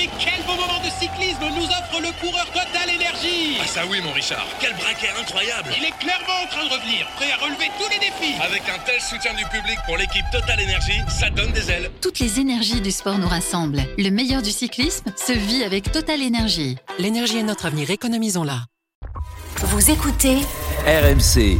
mais quel beau moment de cyclisme nous offre le coureur Total Energy. Ah ça oui mon Richard, quel braquet incroyable. Il est clairement en train de revenir, prêt à relever tous les défis. Avec un tel soutien du public pour l'équipe Total Energy, ça donne des ailes. Toutes les énergies du sport nous rassemblent. Le meilleur du cyclisme se vit avec Total Energy. L'énergie est notre avenir, économisons-la. Vous écoutez RMC.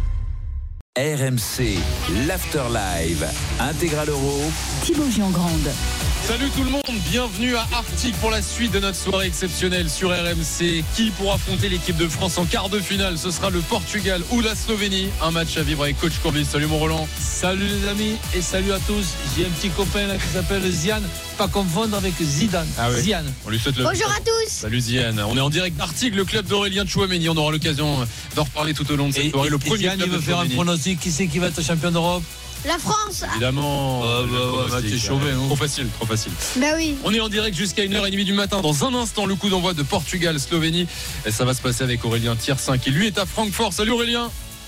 RMC, l'After Live, Intégral Euro. Thibaut Giangrande. Salut tout le monde, bienvenue à Arctic pour la suite de notre soirée exceptionnelle sur RMC. Qui pour affronter l'équipe de France en quart de finale? Ce sera le Portugal ou la Slovénie. Un match à vivre avec coach Courbis. Salut mon Roland. Salut les amis et salut à tous. J'ai un petit copain là qui s'appelle Zian, pas confondre avec Zidane. Ah oui. Zian. On lui souhaite le... Bonjour à tous. Salut Zian. On est en direct d'Arctic, le club d'Aurélien Tchouameni. On aura l'occasion d'en reparler tout au long de cette soirée. Le premier Zian, club il veut de faire un Slovénie. pronostic. Qui c'est qui va être champion d'Europe? La France. Évidemment. t'es chauvé, hein. Trop facile. Bah oui. On est en direct jusqu'à 1h30 du matin. Dans un instant, le coup d'envoi de Portugal-Slovénie. Et ça va se passer avec Aurélien Thiersin qui lui est à Francfort. Salut Aurélien.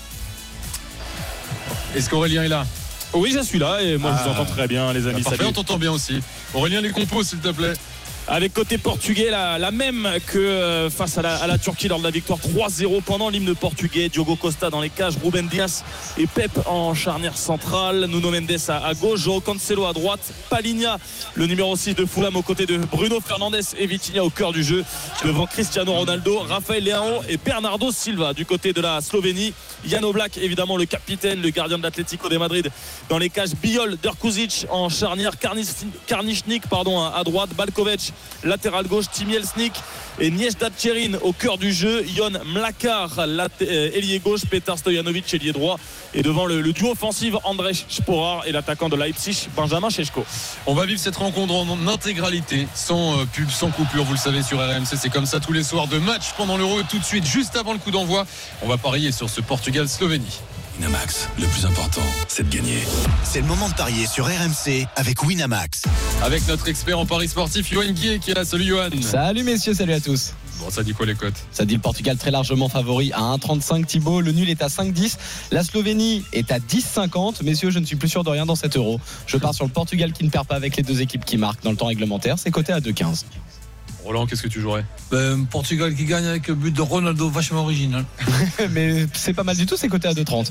Est-ce qu'Aurélien est là? Oui, je suis là et moi je vous entends très bien, les amis. Parfait, Salut. on t'entend bien aussi. Aurélien, les compos s'il te plaît. Avec côté portugais, la même que face à la Turquie lors de la victoire 3-0 pendant l'hymne portugais. Diogo Costa dans les cages, Ruben Dias et Pep en charnière centrale, Nuno Mendes à gauche, João Cancelo à droite, Palhinha, le numéro 6 de Fulham aux côtés de Bruno Fernandes et Vitinha au cœur du jeu devant Cristiano Ronaldo, Rafael Leão et Bernardo Silva. Du côté de la Slovénie, Jan Oblak évidemment le capitaine, le gardien de l'Atlético de Madrid dans les cages, Bijol, Drkušić en charnière, Karnišnik à droite, Balkovic latéral gauche, Tim Jelsnik et Niezhda Tcherin au cœur du jeu, Jon Mlakar ailier gauche, Petar Stojanovic ailier droit et devant le duo offensif Andrej Sporar et l'attaquant de Leipzig Benjamin Šeško. On va vivre cette rencontre en intégralité, sans pub, sans coupure, vous le savez sur RMC, c'est comme ça tous les soirs de match pendant l'Euro. Tout de suite, juste avant le coup d'envoi, on va parier sur ce Portugal-Slovénie. Winamax, le plus important, c'est de gagner. C'est le moment de parier sur RMC avec Winamax. Avec notre expert en paris sportif, Yoann Guillet, qui est là. Salut Yoann. Salut messieurs, salut à tous. Bon, ça dit quoi les cotes? Ça dit le Portugal très largement favori à 1,35 Thibaut. Le nul est à 5,10. La Slovénie est à 10,50. Messieurs, je ne suis plus sûr de rien dans cet Euro. Je pars sur le Portugal qui ne perd pas avec les deux équipes qui marquent dans le temps réglementaire. C'est coté à 2,15. Roland, qu'est-ce que tu jouerais? Portugal qui gagne avec le but de Ronaldo, vachement original. Mais c'est pas mal du tout, c'est coté à 2,30.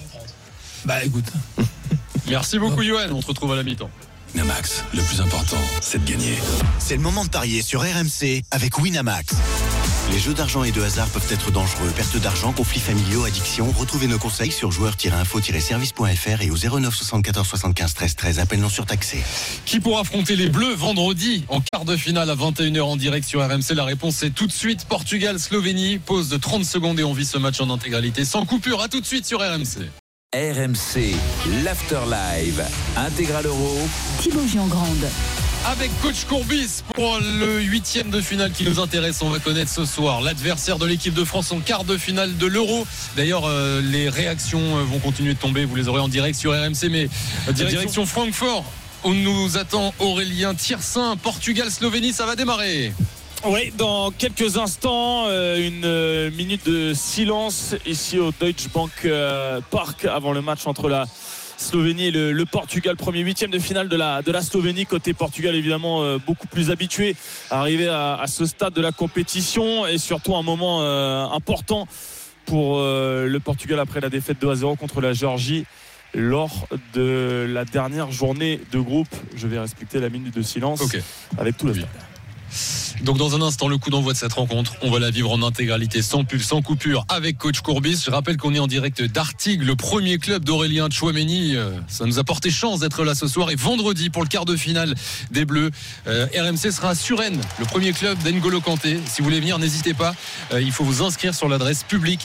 Bah écoute. Merci beaucoup Yoann, on te retrouve à la mi-temps. Winamax, le plus important, c'est de gagner. C'est le moment de parier sur RMC avec Winamax. Les jeux d'argent et de hasard peuvent être dangereux. Perte d'argent, conflits familiaux, addiction. Retrouvez nos conseils sur joueurs-info-service.fr et au 09 74 75 13 13. Appel non surtaxé. Qui pourra affronter les Bleus vendredi en quart de finale à 21h en direct sur RMC? La réponse est tout de suite Portugal-Slovénie. Pause de 30 secondes et on vit ce match en intégralité sans coupure. À tout de suite sur RMC. RMC, l'After Live, Intégral Euro. Thibaut Giangrande. Avec coach Courbis pour le 8e de finale qui nous intéresse. On va connaître ce soir l'adversaire de l'équipe de France en quart de finale de l'Euro. D'ailleurs, les réactions vont continuer de tomber. Vous les aurez en direct sur RMC. Mais direction Francfort, où nous attend Aurélien Thiersin. Portugal-Slovénie, ça va démarrer. Oui, dans quelques instants, une minute de silence ici au Deutsche Bank Park avant le match entre la Slovénie et le Portugal. Premier 8e de finale de la Slovénie. Côté Portugal, évidemment, beaucoup plus habitué à arriver à ce stade de la compétition et surtout un moment important pour le Portugal après la défaite 2-0 contre la Géorgie lors de la dernière journée de groupe. Je vais respecter la minute de silence avec tout le stade. Donc dans un instant, le coup d'envoi de cette rencontre, on va la vivre en intégralité, sans pub, sans coupure, avec coach Courbis. Je rappelle qu'on est en direct d'Artigues, le premier club d'Aurélien Tchouameni. Ça nous a porté chance d'être là ce soir. Et vendredi, pour le quart de finale des Bleus, RMC sera à Suresnes, le premier club d'N'Golo Kanté. Si vous voulez venir, n'hésitez pas. Il faut vous inscrire sur l'adresse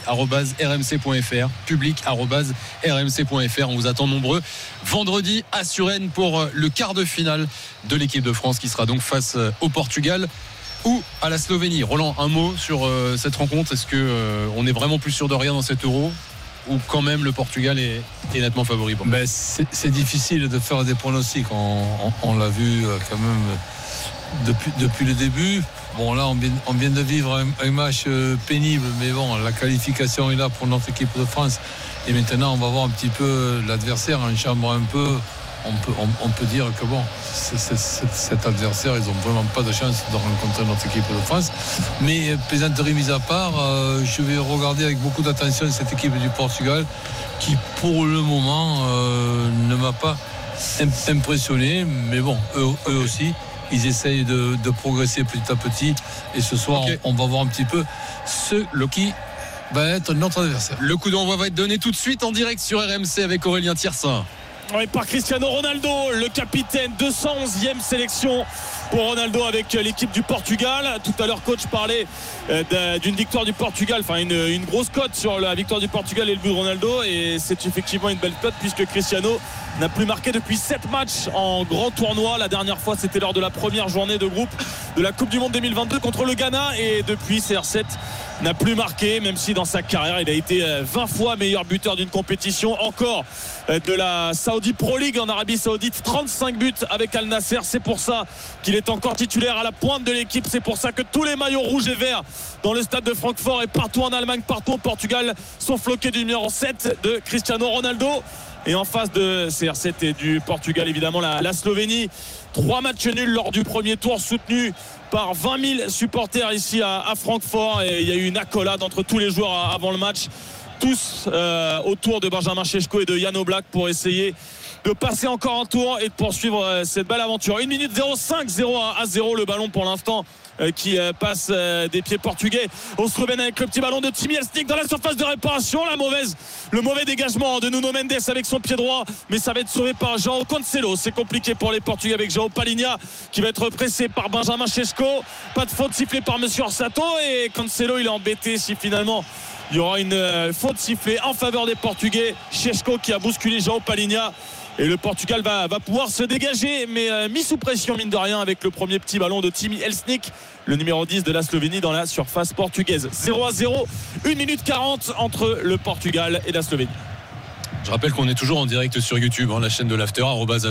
public@rmc.fr. public@rmc.fr. On vous attend nombreux vendredi à Suresnes pour le quart de finale de l'équipe de France qui sera donc face au Portugal ou à la Slovénie. Roland, un mot sur cette rencontre. Est-ce qu'on est vraiment plus sûr de rien dans cet Euro ou quand même le Portugal est nettement favori? C'est difficile de faire des pronostics. On l'a vu quand même depuis le début. Bon, là, on vient de vivre un match pénible, mais bon, la qualification est là pour notre équipe de France. Et maintenant, on va voir un petit peu l'adversaire en chambre un peu on peut dire que bon, cet adversaire, ils n'ont vraiment pas de chance de rencontrer notre équipe de France. Mais plaisanterie mise à part, je vais regarder avec beaucoup d'attention cette équipe du Portugal qui, pour le moment, ne m'a pas impressionné. Mais bon, eux aussi, ils essayent de progresser petit à petit. Et ce soir, on va voir un petit peu qui va être notre adversaire. Le coup d'envoi va être donné tout de suite en direct sur RMC avec Aurélien Thirsin. Oui, par Cristiano Ronaldo, le capitaine, 211e sélection pour Ronaldo avec l'équipe du Portugal. Tout à l'heure, coach parlait d'une victoire du Portugal, enfin une grosse cote sur la victoire du Portugal et le but de Ronaldo, et c'est effectivement une belle cote puisque Cristiano n'a plus marqué depuis 7 matchs en grand tournoi. La dernière fois, c'était lors de la première journée de groupe de la Coupe du Monde 2022 contre le Ghana, et depuis, CR7 n'a plus marqué, même si dans sa carrière il a été 20 fois meilleur buteur d'une compétition. Encore de la Saudi Pro League en Arabie Saoudite, 35 buts avec Al Nasser. C'est pour ça qu'il est encore titulaire à la pointe de l'équipe. C'est pour ça que tous les maillots rouges et verts dans le stade de Francfort et partout en Allemagne, partout au Portugal, sont floqués du numéro 7 de Cristiano Ronaldo. Et en face de CR7 et du Portugal, évidemment la Slovénie. 3 matchs nuls lors du premier tour, soutenus par 20 000 supporters ici à Francfort, et il y a eu une accolade entre tous les joueurs avant le match, tous autour de Benjamin Šeško et de Jan Oblak pour essayer de passer encore un tour et de poursuivre cette belle aventure. 1 minute 05, 0-0 le ballon pour l'instant qui passe des pieds portugais au Slovène avec le petit ballon de Timi Elsnik dans la surface de réparation. Le mauvais dégagement de Nuno Mendes avec son pied droit, mais ça va être sauvé par João Cancelo. C'est compliqué pour les Portugais avec João Palhinha qui va être pressé par Benjamin Šeško. Pas de faute sifflée par Monsieur Orsato, et Cancelo il est embêté si finalement il y aura une faute sifflée en faveur des Portugais. Šeško qui a bousculé João Palhinha. Et le Portugal va pouvoir se dégager, mais mis sous pression mine de rien avec le premier petit ballon de Timi Elsnik, le numéro 10 de la Slovénie dans la surface portugaise. 0-0, 1 minute 40 entre le Portugal et la Slovénie. Je rappelle qu'on est toujours en direct sur YouTube, la chaîne de l'After,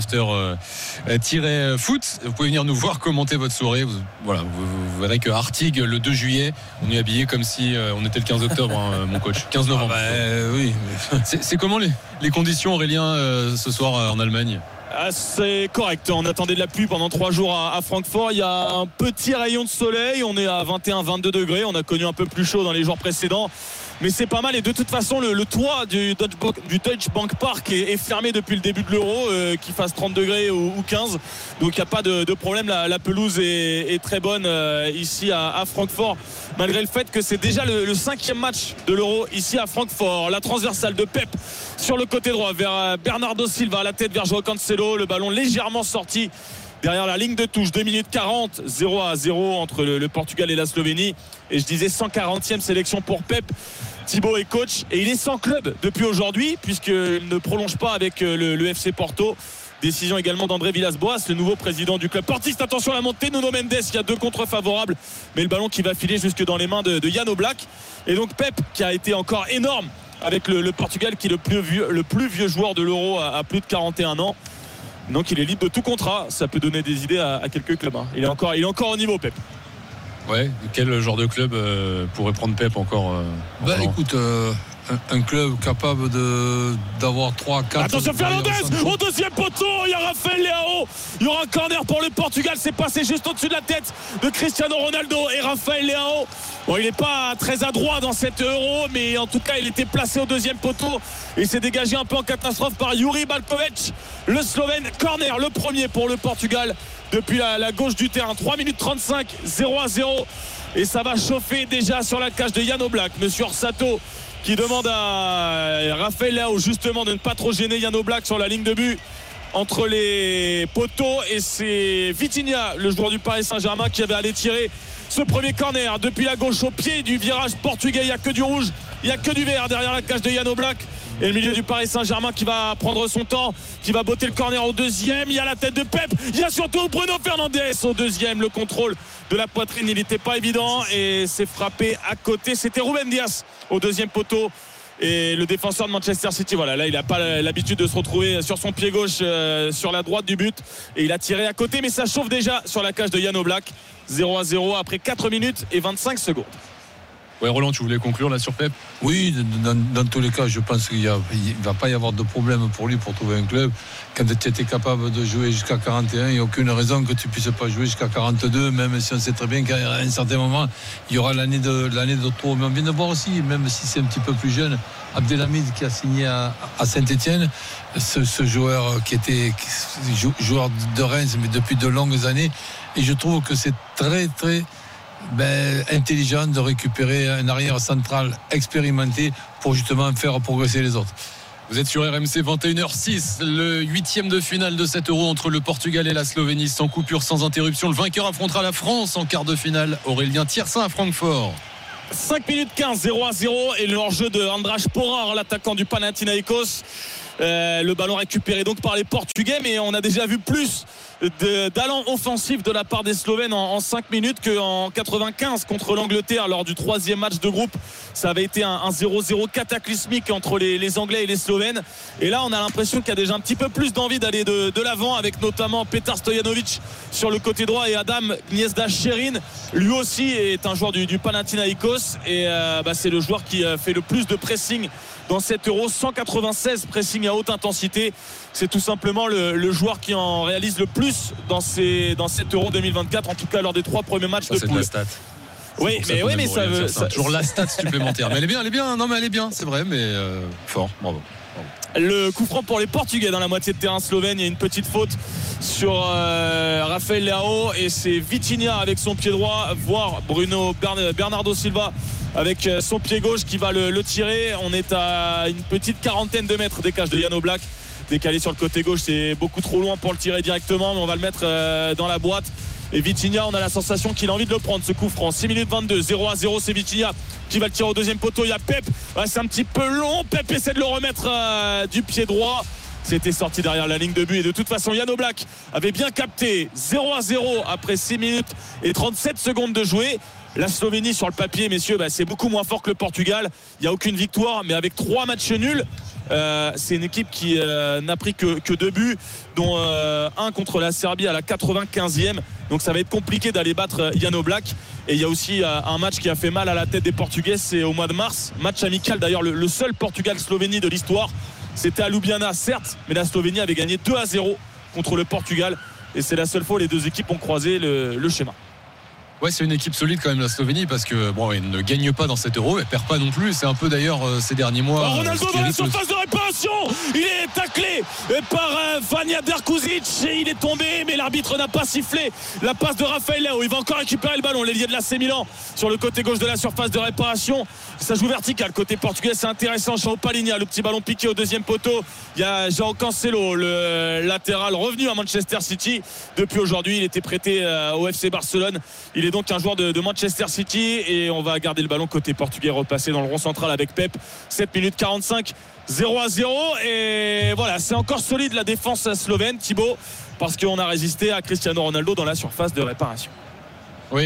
@after-foot. Vous pouvez venir nous voir, commenter votre soirée. Vous verrez que Artigues, le 2 juillet, on est habillé comme si on était le 15 octobre, mon coach. 15 novembre. Oui. C'est comment les conditions, Aurélien, ce soir en Allemagne? C'est correct, on attendait de la pluie pendant 3 jours à Francfort. Il y a un petit rayon de soleil, on est à 21-22 degrés. On a connu un peu plus chaud dans les jours précédents, mais c'est pas mal. Et de toute façon, le toit du Deutsche Bank Park est fermé depuis le début de l'Euro, qu'il fasse 30 degrés ou 15. Donc il n'y a pas de problème. La pelouse est très bonne ici à Francfort, malgré le fait que c'est déjà le 5e match de l'Euro ici à Francfort. La transversale de Pep sur le côté droit vers Bernardo Silva, à la tête vers João Cancelo. Le ballon légèrement sorti derrière la ligne de touche. 2 minutes 40, 0-0 entre le Portugal et la Slovénie. Et je disais 140e sélection pour Pep. Thibaut est coach et il est sans club depuis aujourd'hui, puisqu'il ne prolonge pas avec le FC Porto. Décision également d'André Villas-Boas, le nouveau président du club portiste. Attention à la montée, Nuno Mendes, il y a 2 contre favorables, mais le ballon qui va filer jusque dans les mains de Jan Oblak. Et donc Pep qui a été encore énorme avec le Portugal, qui est le plus vieux joueur de l'Euro à plus de 41 ans. Donc il est libre de tout contrat. Ça peut donner des idées à quelques clubs. Il est encore au niveau, Pep. Ouais, quel genre de club pourrait prendre Pep encore écoute, un club capable d'avoir 3-4. Attention Fernandez au deuxième poteau, il y a Rafael Leao. Il y aura un corner pour le Portugal. C'est passé juste au-dessus de la tête de Cristiano Ronaldo et Rafael Leao. Bon, il n'est pas très adroit dans cet Euro, mais en tout cas il était placé au deuxième poteau et s'est dégagé un peu en catastrophe par Juri Balkovic, le Slovène. Corner, le premier pour le Portugal depuis la gauche du terrain. 3 minutes 35, 0-0, et ça va chauffer déjà sur la cage de Jan Oblak. Monsieur Orsato qui demande à Rafael Leao justement de ne pas trop gêner Jan Oblak sur la ligne de but entre les poteaux, et c'est Vitinha, le joueur du Paris Saint-Germain, qui avait allé tirer ce premier corner depuis la gauche au pied du virage portugais. Il n'y a que du rouge, il n'y a que du vert derrière la cage de Jan Oblak. Et le milieu du Paris Saint-Germain qui va prendre son temps, qui va botter le corner au deuxième. Il y a la tête de Pep, il y a surtout Bruno Fernandes au deuxième. Le contrôle de la poitrine, il n'était pas évident et c'est frappé à côté. C'était Ruben Dias au deuxième poteau. Et le défenseur de Manchester City, voilà, là il n'a pas l'habitude de se retrouver sur son pied gauche sur la droite du but, et il a tiré à côté, mais ça chauffe déjà sur la cage de Jan Oblak. 0-0 après 4 minutes et 25 secondes. Ouais, Roland, tu voulais conclure là sur Pep? Oui, dans tous les cas, je pense qu'il ne va pas y avoir de problème pour lui pour trouver un club. Quand tu étais capable de jouer jusqu'à 41, il n'y a aucune raison que tu ne puisses pas jouer jusqu'à 42, même si on sait très bien qu'à un certain moment, il y aura l'année de trop. Mais on vient de voir aussi, même si c'est un petit peu plus jeune, Abdelhamid qui a signé à Saint-Etienne, ce joueur qui était joueur de Reims, mais depuis de longues années. Et je trouve que c'est très, très intelligent de récupérer un arrière central expérimenté pour justement faire progresser les autres. Vous êtes sur RMC, 21h06, le 8e de finale de cet Euro entre le Portugal et la Slovénie, sans coupure, sans interruption. Le vainqueur affrontera la France en quart de finale. Aurélien Thiersin à Francfort. 5 minutes 15, 0-0 et le hors-jeu de András Porar, l'attaquant du Panathinaikos. Le ballon récupéré donc par les Portugais, mais on a déjà vu plus d'allant offensif de la part des Slovènes en 5 minutes qu'en 95 contre l'Angleterre lors du 3e match de groupe. Ça avait été un 0-0 cataclysmique entre les Anglais et les Slovènes, et là on a l'impression qu'il y a déjà un petit peu plus d'envie d'aller de l'avant, avec notamment Petar Stojanovic sur le côté droit et Adam Gnezda-Sherin, lui aussi est un joueur du Panathinaikos, et c'est le joueur qui fait le plus de pressing dans cet Euro. 196 pressing à haute intensité, c'est tout simplement le joueur qui en réalise le plus dans cet Euro 2024, en tout cas lors des 3 premiers matchs de poule. C'est de la stat. Oui, mais ça veut toujours la stat supplémentaire. Mais elle est bien. Non, mais elle est bien, c'est vrai, mais fort. Bravo. Le coup franc pour les Portugais dans la moitié de terrain slovène. Il y a une petite faute sur Rafael Leao, et c'est Vitinha avec son pied droit, voire Bernardo Silva avec son pied gauche qui va le tirer. On est à une petite quarantaine de mètres des cages de Jan Oblak. Décalé sur le côté gauche, c'est beaucoup trop loin pour le tirer directement, mais on va le mettre dans la boîte. Et Vitinha, on a la sensation qu'il a envie de le prendre, ce coup franc. 6 minutes 22, 0-0, c'est Vitinha qui va le tirer au deuxième poteau. Il y a Pep, c'est un petit peu long. Pep essaie de le remettre du pied droit. C'était sorti derrière la ligne de but, et de toute façon Jan Oblak avait bien capté. 0-0 après 6 minutes et 37 secondes de jouer. La Slovénie sur le papier, messieurs, c'est beaucoup moins fort que le Portugal. Il n'y a aucune victoire, mais avec 3 matchs nuls. C'est une équipe qui n'a pris que 2 buts, dont un contre la Serbie à la 95e. Donc ça va être compliqué d'aller battre Jan Oblak. Et il y a aussi un match qui a fait mal à la tête des Portugais, c'est au mois de mars. Match amical d'ailleurs, le seul Portugal-Slovénie de l'histoire. C'était à Ljubljana, certes, mais la Slovénie avait gagné 2-0 contre le Portugal. Et c'est la seule fois où les deux équipes ont croisé le schéma. Ouais, c'est une équipe solide quand même, la Slovénie, parce que il ne gagne pas dans cet Euro, elle perd pas non plus. C'est un peu d'ailleurs ces derniers mois. Ronaldo dans la surface de réparation, il est taclé par Vanja Berkuzic, et il est tombé, mais l'arbitre n'a pas sifflé la passe de Rafael Leao. Il va encore récupérer le ballon, l'ailier de l'AC Milan sur le côté gauche de la surface de réparation. Ça joue vertical, côté portugais, c'est intéressant. João Palhinha, le petit ballon piqué au deuxième poteau. Il y a João Cancelo, le latéral revenu à Manchester City depuis aujourd'hui. Il était prêté au FC Barcelone. Il est donc un joueur de Manchester City, et on va garder le ballon côté portugais, repasser dans le rond central avec Pep. 7 minutes 45, 0-0, et voilà, c'est encore solide la défense slovène, Thibaut, parce qu'on a résisté à Cristiano Ronaldo dans la surface de réparation. Oui,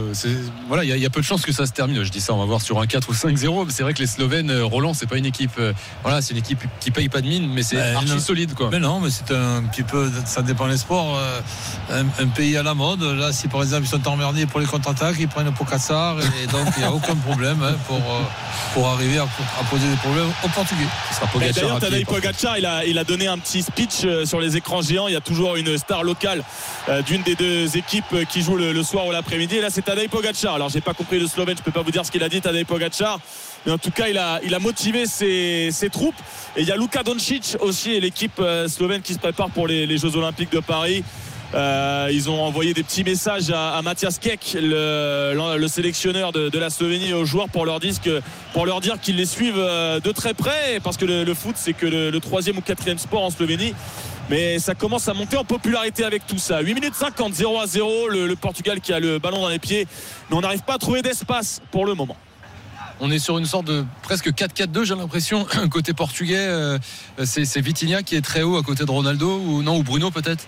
il y a peu de chances que ça se termine. Je dis ça, on va voir sur un 4 ou 5-0. Mais c'est vrai que les Slovènes, Roland, c'est pas une équipe. C'est une équipe qui paye pas de mine, mais c'est archi solide, quoi. Mais non, mais c'est un petit peu, ça dépend des sports. Un pays à la mode. Là, si par exemple ils sont emmerdés pour les contre-attaques, ils prennent Pogačar, et donc il n'y a aucun problème pour arriver à poser des problèmes aux Portugais. D'ailleurs, Tadej Pogačar, il a donné un petit speech sur les écrans géants. Il y a toujours une star locale d'une des deux équipes qui joue le soir ou l'après-midi. Et là, c'est Tadej Pogačar. Alors, j'ai pas compris le slovène, je peux pas vous dire ce qu'il a dit, Tadej Pogačar. Mais en tout cas, il a motivé ses troupes. Et il y a Luka Doncic aussi, et l'équipe slovène qui se prépare pour les Jeux Olympiques de Paris. Ils ont envoyé des petits messages à Matthias Kek, le sélectionneur de la Slovénie, aux joueurs pour leur dire qu'ils les suivent de très près, parce que le foot, c'est que le 3e ou 4e sport en Slovénie. Mais ça commence à monter en popularité avec tout ça. 8 minutes 50, 0-0, le Portugal qui a le ballon dans les pieds, mais on n'arrive pas à trouver d'espace pour le moment. On est sur une sorte de presque 4-4-2, j'ai l'impression. Côté portugais, c'est Vitinha qui est très haut à côté de Ronaldo, ou Bruno peut-être.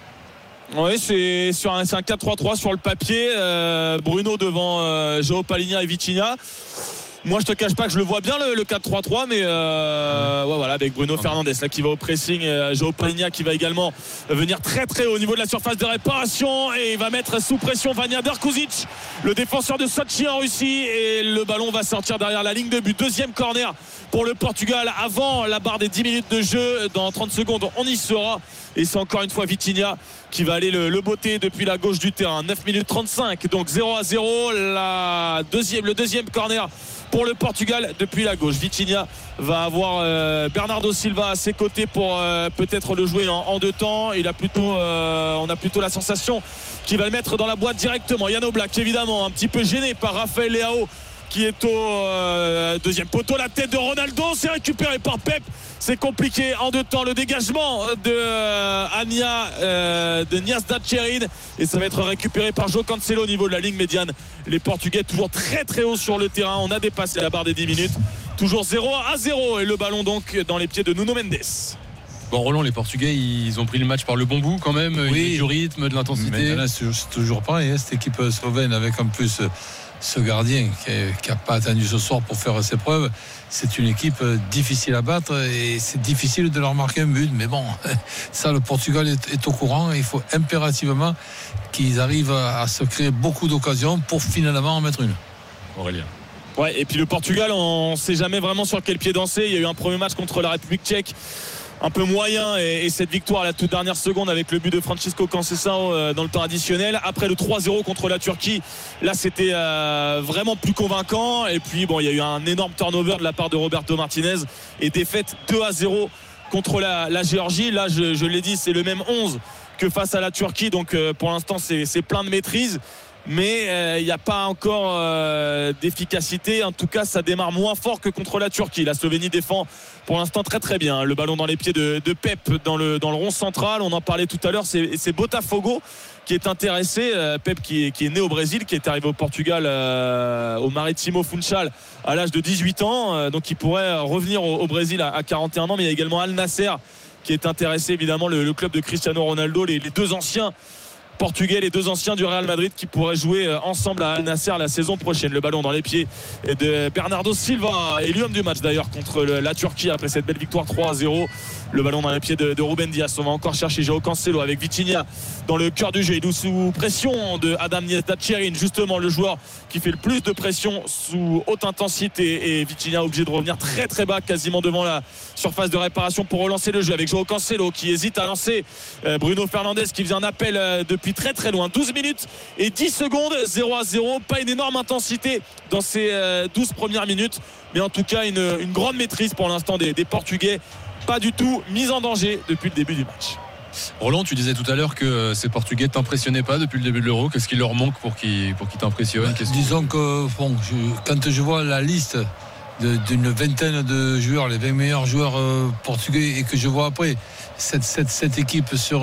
Oui, c'est un 4-3-3 sur le papier. Bruno devant João Palhinha et Vitinha. Moi, je te cache pas que je le vois bien le 4-3-3, mais voilà, avec Bruno Fernandes là qui va au pressing, João Palhinha qui va également venir très très haut au niveau de la surface de réparation et il va mettre sous pression Vanja Drkušić, le défenseur de Sochi en Russie, et le ballon va sortir derrière la ligne de but. Deuxième corner pour le Portugal avant la barre des 10 minutes de jeu. Dans 30 secondes, on y sera. Et c'est encore une fois Vitinha qui va aller le botter depuis la gauche du terrain. 9 minutes 35, donc 0-0. Le deuxième corner pour le Portugal depuis la gauche. Vitinha va avoir Bernardo Silva à ses côtés pour peut-être le jouer en deux temps. On a plutôt la sensation qu'il va le mettre dans la boîte directement. Jan Oblak évidemment un petit peu gêné par Rafael Leao qui est au deuxième poteau. La tête de Ronaldo, c'est récupéré par Pep. C'est compliqué en deux temps. Le dégagement de Nias Datcherin, et ça va être récupéré par João Cancelo au niveau de la ligne médiane. Les Portugais toujours très très haut sur le terrain. On a dépassé la barre des 10 minutes. Toujours 0-0 et le ballon donc dans les pieds de Nuno Mendes. Bon, Roland, les Portugais, ils ont pris le match par le bon bout quand même. Oui. Du rythme, de l'intensité. Mais là, c'est toujours pareil, cette équipe slovène avec en plus ce gardien qui n'a pas attendu ce soir pour faire ses preuves. C'est une équipe difficile à battre et c'est difficile de leur marquer un but. Mais bon, ça, le Portugal est au courant. Il faut impérativement qu'ils arrivent à se créer beaucoup d'occasions pour finalement en mettre une. Aurélien. Ouais, et puis le Portugal, on ne sait jamais vraiment sur quel pied danser. Il y a eu un premier match contre la République tchèque un peu moyen, et cette victoire à la toute dernière seconde avec le but de Francisco Conceição dans le temps additionnel. Après le 3-0 contre la Turquie, là c'était vraiment plus convaincant. Et puis bon, il y a eu un énorme turnover de la part de Roberto Martinez et défaite 2-0 contre la Géorgie. Là je l'ai dit, c'est le même 11 que face à la Turquie, donc pour l'instant c'est plein de maîtrise. Mais il n'y a pas encore d'efficacité. En tout cas, ça démarre moins fort que contre la Turquie. La Slovénie défend pour l'instant très très bien. Le ballon dans les pieds de Pep dans le rond central. On en parlait tout à l'heure, c'est Botafogo qui est intéressé. Pep qui est né au Brésil, qui est arrivé au Portugal au Marítimo Funchal à l'âge de 18 ans. Donc il pourrait revenir au Brésil à 41 ans. Mais il y a également Al Nasser qui est intéressé, évidemment, le club de Cristiano Ronaldo, les deux anciens Portugais, les deux anciens du Real Madrid qui pourraient jouer ensemble à Al Nasser la saison prochaine. Le ballon dans les pieds de Bernardo Silva, et l'homme du match d'ailleurs contre la Turquie après cette belle victoire 3-0. Le ballon dans les pieds de Ruben Dias. On va encore chercher João Cancelo avec Vitinha dans le cœur du jeu. Il est sous pression de Adam Nias Datcherin, justement le joueur qui fait le plus de pression sous haute intensité, et Vitinha obligé de revenir très très bas, quasiment devant la surface de réparation pour relancer le jeu avec João Cancelo qui hésite à lancer Bruno Fernandes qui faisait un appel depuis très très loin. 12 minutes et 10 secondes, 0-0. Pas une énorme intensité dans ces 12 premières minutes, mais en tout cas une grande maîtrise pour l'instant des Portugais. Pas du tout mise en danger depuis le début du match. Roland, tu disais tout à l'heure que ces Portugais t'impressionnaient pas depuis le début de l'Euro. Qu'est-ce qui leur manque pour qu'ils t'impressionnent? Disons que quand je vois la liste d'une vingtaine de joueurs, les 20 meilleurs joueurs portugais, et que je vois après cette équipe sur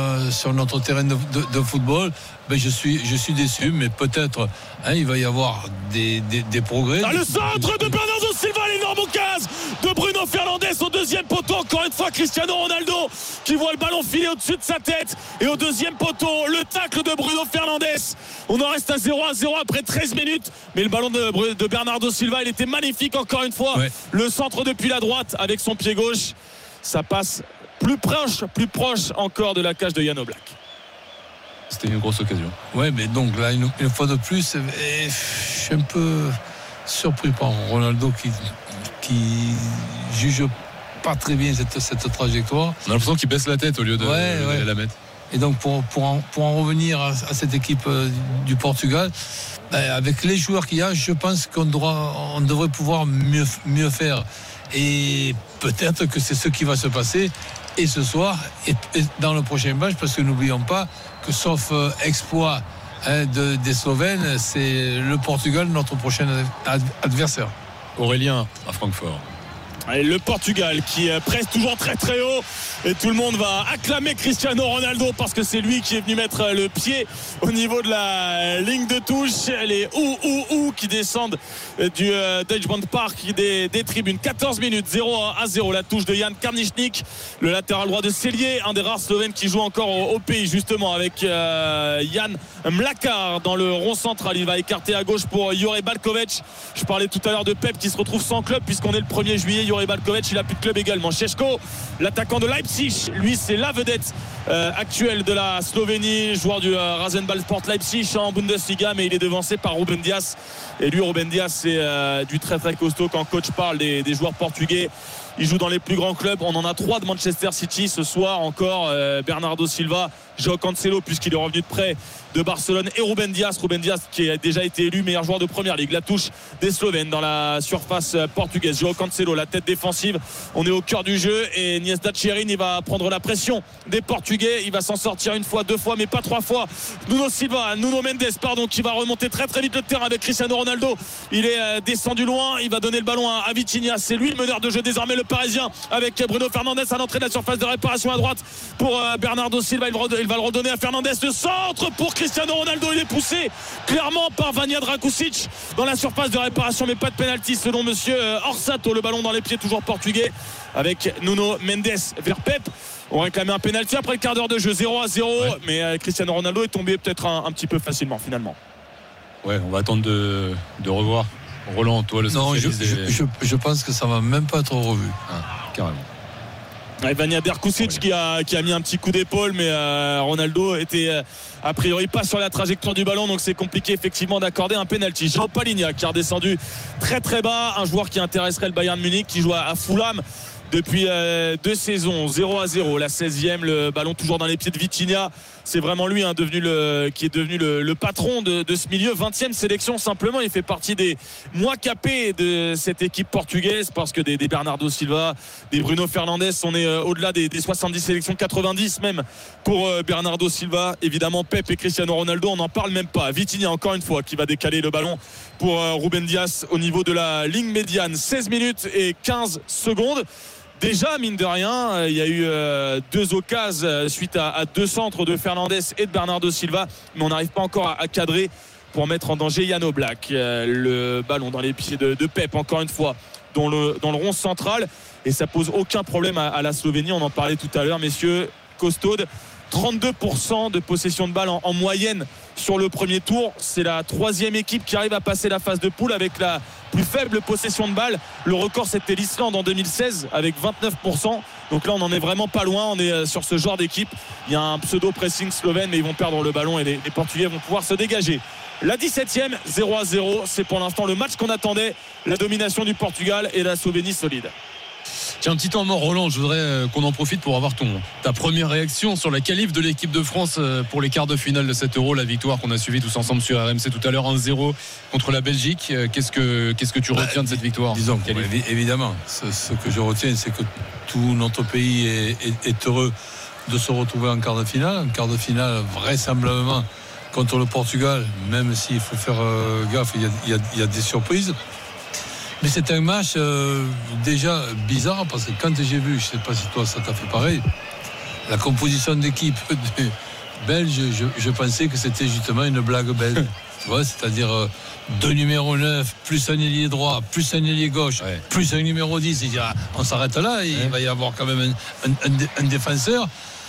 notre terrain de football, ben je suis déçu, mais peut-être il va y avoir des progrès. Le centre de Bernardo Silva, l'énorme occasion de Bruno Fernandes au deuxième poteau. Encore une fois Cristiano Ronaldo qui voit le ballon filer au-dessus de sa tête, et au deuxième poteau le tacle de Bruno Fernandes. On en reste à 0-0 après 13 minutes, mais le ballon de Bernardo Silva, il était magnifique encore une fois. Ouais. Le centre depuis la droite avec son pied gauche, ça passe plus proche encore de la cage de Jan Oblak. C'était une grosse occasion. Ouais, mais donc là une fois de plus, je suis un peu surpris par Ronaldo qui juge pas très bien cette trajectoire. On a l'impression qu'il baisse la tête au lieu de la mettre. Et donc pour en revenir à cette équipe du Portugal, avec les joueurs qu'il y a, je pense qu'on devrait pouvoir mieux faire. Et peut-être que c'est ce qui va se passer et ce soir et dans le prochain match, parce que n'oublions pas que sauf exploit des Slovènes, c'est le Portugal notre prochain adversaire. Aurélien à Francfort. Allez, le Portugal qui presse toujours très très haut et tout le monde va acclamer Cristiano Ronaldo parce que c'est lui qui est venu mettre le pied au niveau de la ligne de touche. Les qui descendent du Deutsche Bank Park des tribunes. 14 minutes, 0-0, la touche de Jan Karničnik, le latéral droit de Celje, un des rares Slovènes qui joue encore au pays justement avec Jan Mlakar dans le rond central. Il va écarter à gauche pour Jure Balković. Je parlais tout à l'heure de Pep qui se retrouve sans club puisqu'on est le 1er juillet. Jure Balković, il a plus de club également. Šeško, l'attaquant de Leipzig, lui c'est la vedette actuelle de la Slovénie, joueur du Rasenball Sport Leipzig en Bundesliga, mais il est devancé par Ruben Dias. Et lui, Ruben Dias, c'est du très très costaud. Quand coach parle des joueurs portugais, il joue dans les plus grands clubs. On en a 3 de Manchester City ce soir encore. Bernardo Silva, João Cancelo puisqu'il est revenu de prêt de Barcelone, et Ruben Dias qui a déjà été élu meilleur joueur de première ligue. La touche des Slovènes dans la surface portugaise. João Cancelo, la tête défensive, on est au cœur du jeu et Niesda Tcherin, il va prendre la pression des Portugais. Il va s'en sortir une fois, 2 fois, mais pas 3 fois. Nuno Mendes qui va remonter très très vite le terrain avec Cristiano Ronaldo. Il est descendu loin, il va donner le ballon à Vitinha. C'est lui le meneur de jeu désormais, le Parisien, avec Bruno Fernandes à l'entrée de la surface de réparation à droite pour Bernardo Silva. Il va le redonner à Fernandes. Le centre pour Cristiano Ronaldo, il est poussé clairement par Vanja Drakusic dans la surface de réparation, mais pas de pénalty selon monsieur Orsato. Le ballon dans les pieds toujours portugais avec Nuno Mendes vers Pep. On réclamait un pénalty après le quart d'heure de jeu, 0-0, mais Cristiano Ronaldo est tombé peut-être un petit peu facilement finalement. Ouais, on va attendre de revoir. Roland, toi le spécialiste. Non, je pense que ça va même pas être revu. Carrément. Vanja Drakusic qui a mis un petit coup d'épaule, mais Ronaldo était a priori pas sur la trajectoire du ballon, donc c'est compliqué effectivement d'accorder un penalty. Jean Palhinha qui a redescendu très très bas, un joueur qui intéresserait le Bayern Munich, qui joue à Fulham depuis 2 saisons. 0-0, la 16e, le ballon toujours dans les pieds de Vitinha. C'est vraiment lui qui est devenu le patron de ce milieu. 20e sélection simplement. Il fait partie des moins capés de cette équipe portugaise, parce que des Bernardo Silva, des Bruno Fernandes, on est au-delà des 70 sélections, 90 même pour Bernardo Silva. Évidemment Pep et Cristiano Ronaldo, on n'en parle même pas. Vitinha encore une fois qui va décaler le ballon pour Ruben Dias au niveau de la ligne médiane. 16 minutes et 15 secondes. Déjà, mine de rien, il y a eu 2 occasions suite à 2 centres de Fernandes et de Bernardo Silva, mais on n'arrive pas encore à cadrer pour mettre en danger Jan Oblak. Le ballon dans les pieds de Pep, encore une fois, dans le rond central, et ça pose aucun problème à la Slovénie. On en parlait tout à l'heure, messieurs. Costaude, 32% de possession de balle en moyenne sur le premier tour. C'est la 3e équipe qui arrive à passer la phase de poule avec la plus faible possession de balle. Le record, c'était l'Islande en 2016 avec 29%. Donc là, on n'en est vraiment pas loin. On est sur ce genre d'équipe. Il y a un pseudo-pressing slovène, mais ils vont perdre le ballon et les Portugais vont pouvoir se dégager. La 17e, 0-0. C'est pour l'instant le match qu'on attendait. La domination du Portugal et la Slovénie solide. Tiens, un petit temps mort, Roland, je voudrais qu'on en profite pour avoir ta première réaction sur la qualif de l'équipe de France pour les quarts de finale de cet Euro, la victoire qu'on a suivie tous ensemble sur RMC tout à l'heure, 1-0 contre la Belgique. Qu'est-ce que tu retiens de cette victoire? Disons, évidemment, ce que je retiens, c'est que tout notre pays est heureux de se retrouver en quart de finale. En quart de finale, vraisemblablement, contre le Portugal, même s'il faut faire gaffe, il y a des surprises. Mais c'est un match déjà bizarre, parce que quand j'ai vu, je ne sais pas si toi ça t'a fait pareil, la composition d'équipe belge, je pensais que c'était justement une blague belge. Tu vois, c'est-à-dire 2 numéros 9, plus un ailier droit, plus un ailier gauche, plus un numéro 10. On s'arrête là, il va y avoir quand même un défenseur.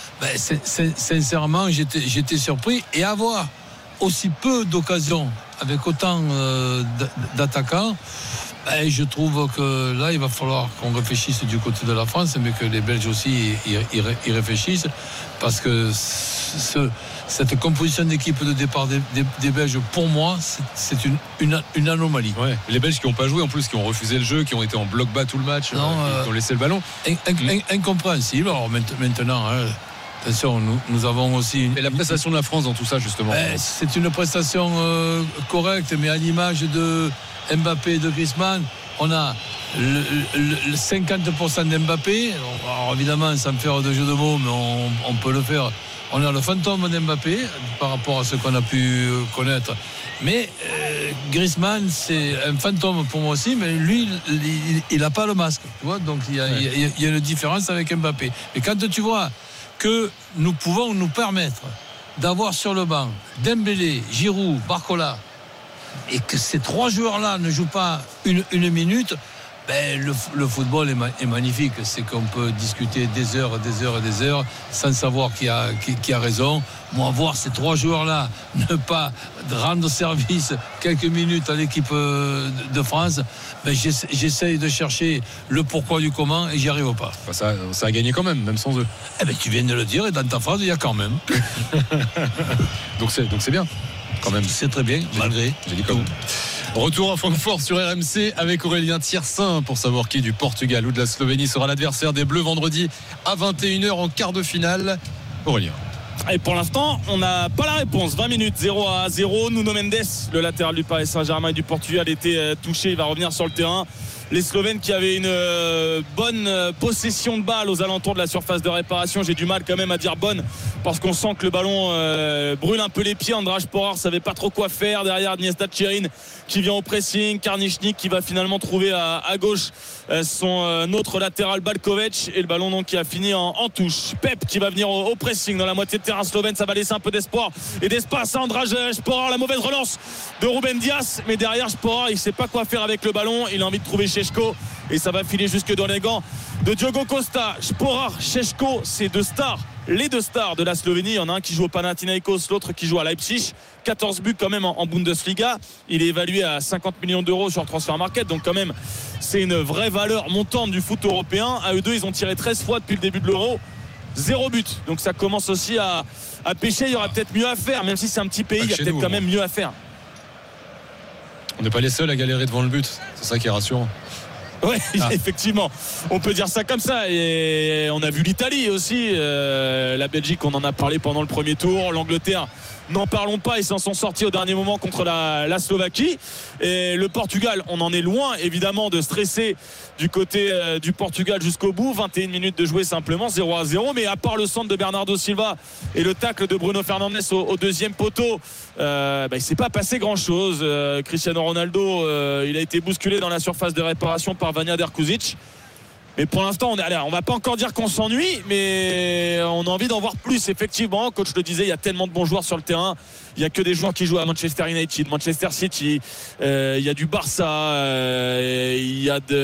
Sincèrement, j'étais surpris. Et avoir aussi peu d'occasions avec autant d'attaquants, je trouve que là, il va falloir qu'on réfléchisse du côté de la France, mais que les Belges aussi y réfléchissent, parce que cette composition d'équipe de départ des Belges, pour moi, c'est une anomalie. Ouais. Les Belges qui n'ont pas joué, en plus, qui ont refusé le jeu, qui ont été en bloc bas tout le match, qui ont laissé le ballon. Incompréhensible. Alors maintenant, attention, nous avons aussi... Et la prestation de la France dans tout ça, justement. C'est une prestation correcte, mais à l'image de Mbappé et de Griezmann, on a le 50% d'Mbappé. Alors évidemment, sans faire de jeu de mots, mais on peut le faire. on a le fantôme d'Mbappé par rapport à ce qu'on a pu connaître. Mais Griezmann, c'est un fantôme pour moi aussi, mais lui, il n'a pas le masque. Tu vois, donc il y a une différence avec Mbappé. Mais quand tu vois que nous pouvons nous permettre d'avoir sur le banc Dembélé, Giroud, Barcola, et que ces 3 joueurs-là ne jouent pas une minute, ben, le football est magnifique. C'est qu'on peut discuter des heures sans savoir qui a raison. Moi, voir ces 3 joueurs-là ne pas rendre service quelques minutes à l'équipe de France, ben, j'essaye de chercher le pourquoi du comment et j'y arrive pas. Ça a gagné quand même sans eux. Eh ben, tu viens de le dire et dans ta phrase, il y a quand même. donc c'est bien. Quand même. C'est très bien, malgré. J'ai dit comme. Retour à Francfort sur RMC avec Aurélien Thiersin pour savoir qui du Portugal ou de la Slovénie sera l'adversaire des Bleus vendredi à 21h en quart de finale. Aurélien. Et pour l'instant, on n'a pas la réponse. 20 minutes, 0-0. Nuno Mendes, le latéral du Paris Saint-Germain et du Portugal, était touché. Il va revenir sur le terrain. Les Slovènes qui avaient une bonne possession de balle aux alentours de la surface de réparation. J'ai du mal quand même à dire bonne parce qu'on sent que le ballon brûle un peu les pieds. András Porar savait pas trop quoi faire. Derrière, Niesta Tcherin qui vient au pressing. Karnišnik qui va finalement trouver à gauche son autre latéral Balkovic. Et le ballon donc qui a fini en touche. Pep qui va venir au pressing dans la moitié de terrain slovène. Ça va laisser un peu d'espoir et d'espace à András Porar. La mauvaise relance de Ruben Dias. Mais derrière, Porar, il sait pas quoi faire avec le ballon. Il a envie de trouver Šeško et ça va filer jusque dans les gants de Diogo Costa. Sporar, Šeško, c'est les 2 stars de la Slovénie. Il y en a un qui joue au Panathinaikos, l'autre qui joue à Leipzig. 14 buts quand même en Bundesliga. Il est évalué à 50 millions d'euros sur Transfermarkt, donc quand même c'est une vraie valeur montante du foot européen. À eux deux, ils ont tiré 13 fois depuis le début de l'Euro, 0 but, donc ça commence aussi à pêcher. Il y aura peut-être mieux à faire, même si c'est un petit pays, il y a peut-être quand même mieux à faire. On n'est pas les seuls à galérer devant le but, c'est ça qui est rassurant. Oui, effectivement, on peut dire ça comme ça. Et on a vu l'Italie aussi, la Belgique, on en a parlé pendant le premier tour, l'Angleterre, n'en parlons pas, ils s'en sont sortis au dernier moment contre la Slovaquie. Et le Portugal, on en est loin évidemment de stresser du côté du Portugal jusqu'au bout. 21 minutes de jouer simplement, 0-0. Mais à part le centre de Bernardo Silva et le tacle de Bruno Fernandes au deuxième poteau, il ne s'est pas passé grand chose. Cristiano Ronaldo, il a été bousculé dans la surface de réparation par Vanja Derkuzic. Mais pour l'instant, on va pas encore dire qu'on s'ennuie, mais on a envie d'en voir plus. Effectivement, coach le disait, il y a tellement de bons joueurs sur le terrain. Il y a que des joueurs qui jouent à Manchester United, Manchester City. Il y a du Barça, il y avait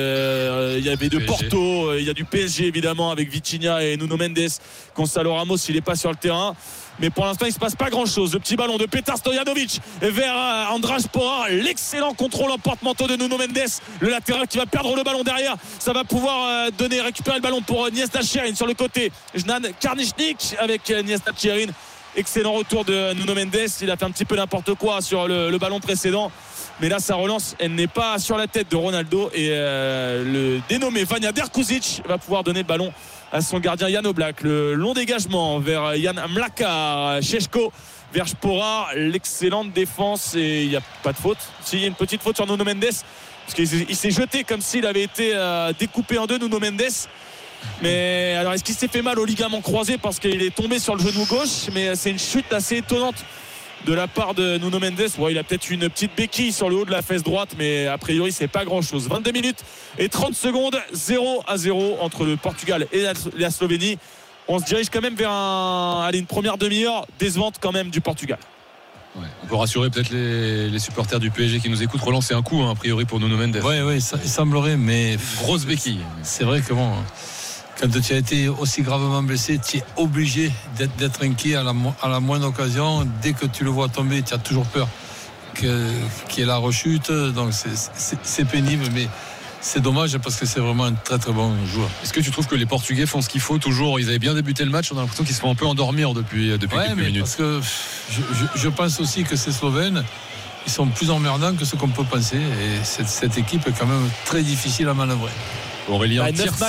de Porto, il y a du PSG évidemment avec Vitinha et Nuno Mendes. Gonçalo Ramos, il n'est pas sur le terrain. Mais pour l'instant, il ne se passe pas grand-chose. Le petit ballon de Petar Stojanovic vers András Porar. L'excellent contrôle en porte-manteau de Nuno Mendes. Le latéral qui va perdre le ballon derrière. Ça va pouvoir récupérer le ballon pour Niesta Tcherin sur le côté. Jnan Karnišnik avec Niesta Tcherin. Excellent retour de Nuno Mendes. Il a fait un petit peu n'importe quoi sur le ballon précédent. Mais là, sa relance, elle n'est pas sur la tête de Ronaldo. Et le dénommé Vanja Derkuzic va pouvoir donner le ballon à son gardien Jan Oblak. Le long dégagement vers Jan Mlakar. Šeško vers Sporar. L'excellente défense. Et il n'y a pas de faute. Si, il y a une petite faute sur Nuno Mendes. Parce qu'il s'est jeté comme s'il avait été découpé en deux, Nuno Mendes. Mais alors, est-ce qu'il s'est fait mal au ligament croisé parce qu'il est tombé sur le genou gauche? Mais c'est une chute assez étonnante de la part de Nuno Mendes. Il a peut-être une petite béquille sur le haut de la fesse droite, mais a priori c'est pas grand chose. 22 minutes et 30 secondes, 0-0 entre le Portugal et la Slovénie. On se dirige quand même vers une première demi-heure décevante quand même du Portugal. Ouais, on peut rassurer peut-être les supporters du PSG qui nous écoutent. Relancer un coup a priori pour Nuno Mendes. Oui, ça, il semblerait, mais grosse béquille. C'est vrai que bon, quand tu as été aussi gravement blessé, tu es obligé d'être inquiet à la moindre occasion. Dès que tu le vois tomber, tu as toujours peur qu'il y ait la rechute. Donc c'est pénible, mais c'est dommage parce que c'est vraiment un très très bon joueur. Est-ce que tu trouves que les Portugais font ce qu'il faut toujours? Ils avaient bien débuté le match, on a l'impression qu'ils se font un peu endormir depuis quelques minutes. Parce que je pense aussi que ces Slovènes, ils sont plus emmerdants que ce qu'on peut penser. Et cette équipe est quand même très difficile à manœuvrer. Aurélien,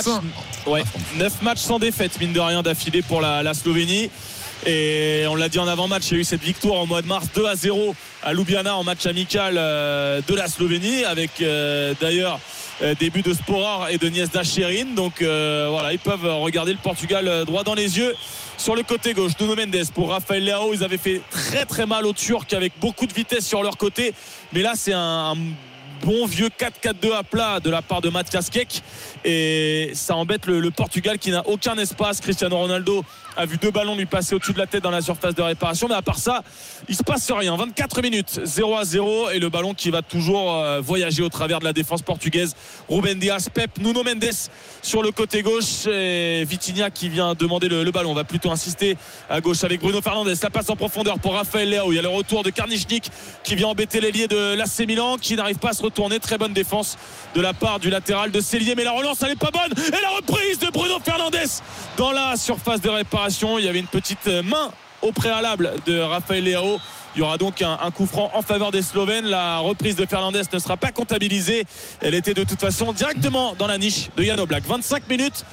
9 matchs sans défaite, mine de rien, d'affilée pour la Slovénie. Et on l'a dit en avant-match, il y a eu cette victoire au mois de mars 2-0 à Ljubljana en match amical de la Slovénie, avec d'ailleurs des buts de Sporar et de Niesta Tcherin. Donc voilà, ils peuvent regarder le Portugal droit dans les yeux sur le côté gauche. Nuno Mendes pour Rafael Leao. Ils avaient fait très très mal aux Turcs avec beaucoup de vitesse sur leur côté, mais là c'est un bon vieux 4-4-2 à plat de la part de Matthias Kek, et ça embête le Portugal qui n'a aucun espace. Cristiano Ronaldo a vu 2 ballons lui passer au-dessus de la tête dans la surface de réparation, mais à part ça il se passe rien. 24 minutes, 0-0, et le ballon qui va toujours voyager au travers de la défense portugaise. Ruben Dias, Pep, Nuno Mendes sur le côté gauche, et Vitinha qui vient demander le ballon. On va plutôt insister à gauche avec Bruno Fernandes. La passe en profondeur pour Rafael Leao. Il y a le retour de Karnichnik qui vient embêter l'ailier de l'AC Milan, qui n'arrive pas à se retourner. Très bonne défense de la part du latéral de Cellier, mais la relance elle n'est pas bonne, et la reprise de Bruno Fernandes dans la surface de réparation. Il y avait une petite main au préalable de Rafael Leao. Il y aura donc un coup franc en faveur des Slovènes. La reprise de Fernandes ne sera pas comptabilisée. Elle était de toute façon directement dans la niche de Jan Oblak. 25 minutes,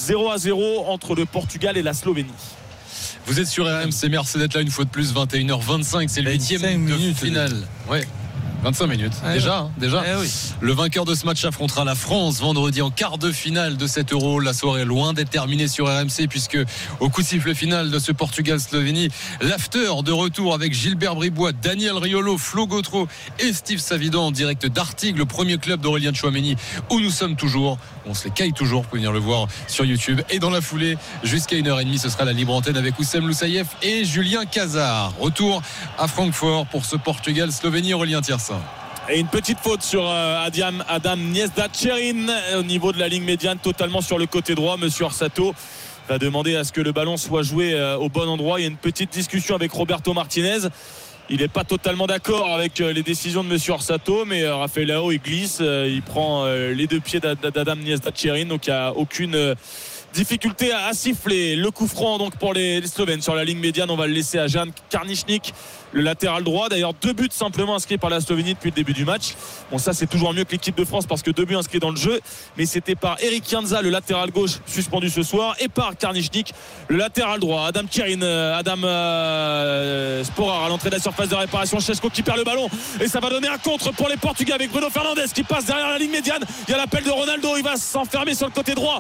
0-0 entre le Portugal et la Slovénie. Vous êtes sur RMC, merci d'être là une fois de plus. 21h25, c'est le 8e de finale. Ouais. 25 minutes, déjà. Oui. Le vainqueur de ce match affrontera la France vendredi en quart de finale de cet Euro. La soirée est loin d'être terminée sur RMC, puisque au coup de sifflet final de ce Portugal-Slovénie, l'after de retour avec Gilbert Bribois, Daniel Riolo, Flo Gautreau et Steve Savidan en direct d'Artigues, le premier club d'Aurélien Tchouaméni où nous sommes toujours. On se les caille toujours, vous pouvez venir le voir sur YouTube. Et dans la foulée, jusqu'à 1h30, ce sera la libre antenne avec Oussem Loussaïef et Julien Cazard. Retour à Francfort pour ce Portugal-Slovénie. Aurélien Thiersin. Et une petite faute sur Adam Niezda-Tcherin au niveau de la ligne médiane, totalement sur le côté droit. Monsieur Orsato va demander à ce que le ballon soit joué au bon endroit. Il y a une petite discussion avec Roberto Martinez. Il n'est pas totalement d'accord avec les décisions de monsieur Orsato, mais Rafael Leao il glisse, il prend les 2 pieds d'Adam Niezda-Tcherin, donc il n'y a aucune difficulté à siffler. Le coup franc donc pour les Slovènes sur la ligne médiane, on va le laisser à Jan Karnichnik, le latéral droit. D'ailleurs 2 buts simplement inscrits par la Slovénie depuis le début du match. Bon, ça c'est toujours mieux que l'équipe de France parce que 2 buts inscrits dans le jeu, mais c'était par Eric Janza, le latéral gauche suspendu ce soir, et par Karnichnik, le latéral droit. Adam Sporar à l'entrée de la surface de réparation. Šeško qui perd le ballon, et ça va donner un contre pour les Portugais avec Bruno Fernandes qui passe derrière la ligne médiane. Il y a l'appel de Ronaldo, il va s'enfermer sur le côté droit.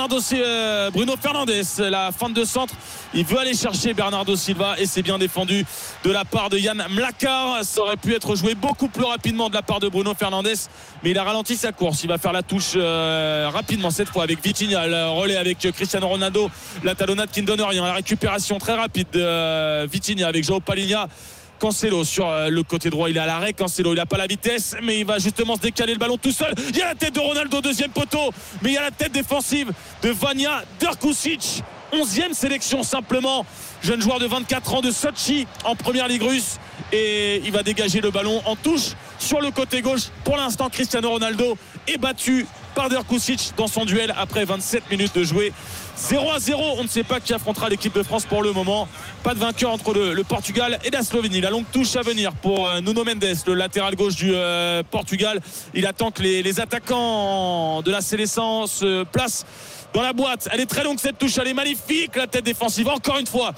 Bruno Fernandes, la feinte de centre, il veut aller chercher Bernardo Silva, et c'est bien défendu de la part de Yann Mlakar. Ça aurait pu être joué beaucoup plus rapidement de la part de Bruno Fernandes, mais il a ralenti sa course. Il va faire la touche rapidement cette fois avec Vitinha, le relais avec Cristiano Ronaldo, la talonnade qui ne donne rien, la récupération très rapide de Vitinha avec João Palhinha. Cancelo sur le côté droit, il est à l'arrêt. Cancelo, il n'a pas la vitesse, mais il va justement se décaler le ballon tout seul. Il y a la tête de Ronaldo, deuxième poteau, mais il y a la tête défensive de Vanja Drkušić, 11e sélection simplement, jeune joueur de 24 ans de Sochi en première ligue russe, et il va dégager le ballon en touche sur le côté gauche. Pour l'instant, Cristiano Ronaldo est battu par Drkušić dans son duel après 27 minutes de jouer. 0-0, on ne sait pas qui affrontera l'équipe de France pour le moment. Pas de vainqueur entre le Portugal et la Slovénie. La longue touche à venir pour Nuno Mendes, le latéral gauche du Portugal. Il attend que les attaquants de la sélection se placent dans la boîte. Elle est très longue cette touche, elle est magnifique. La tête défensive encore une fois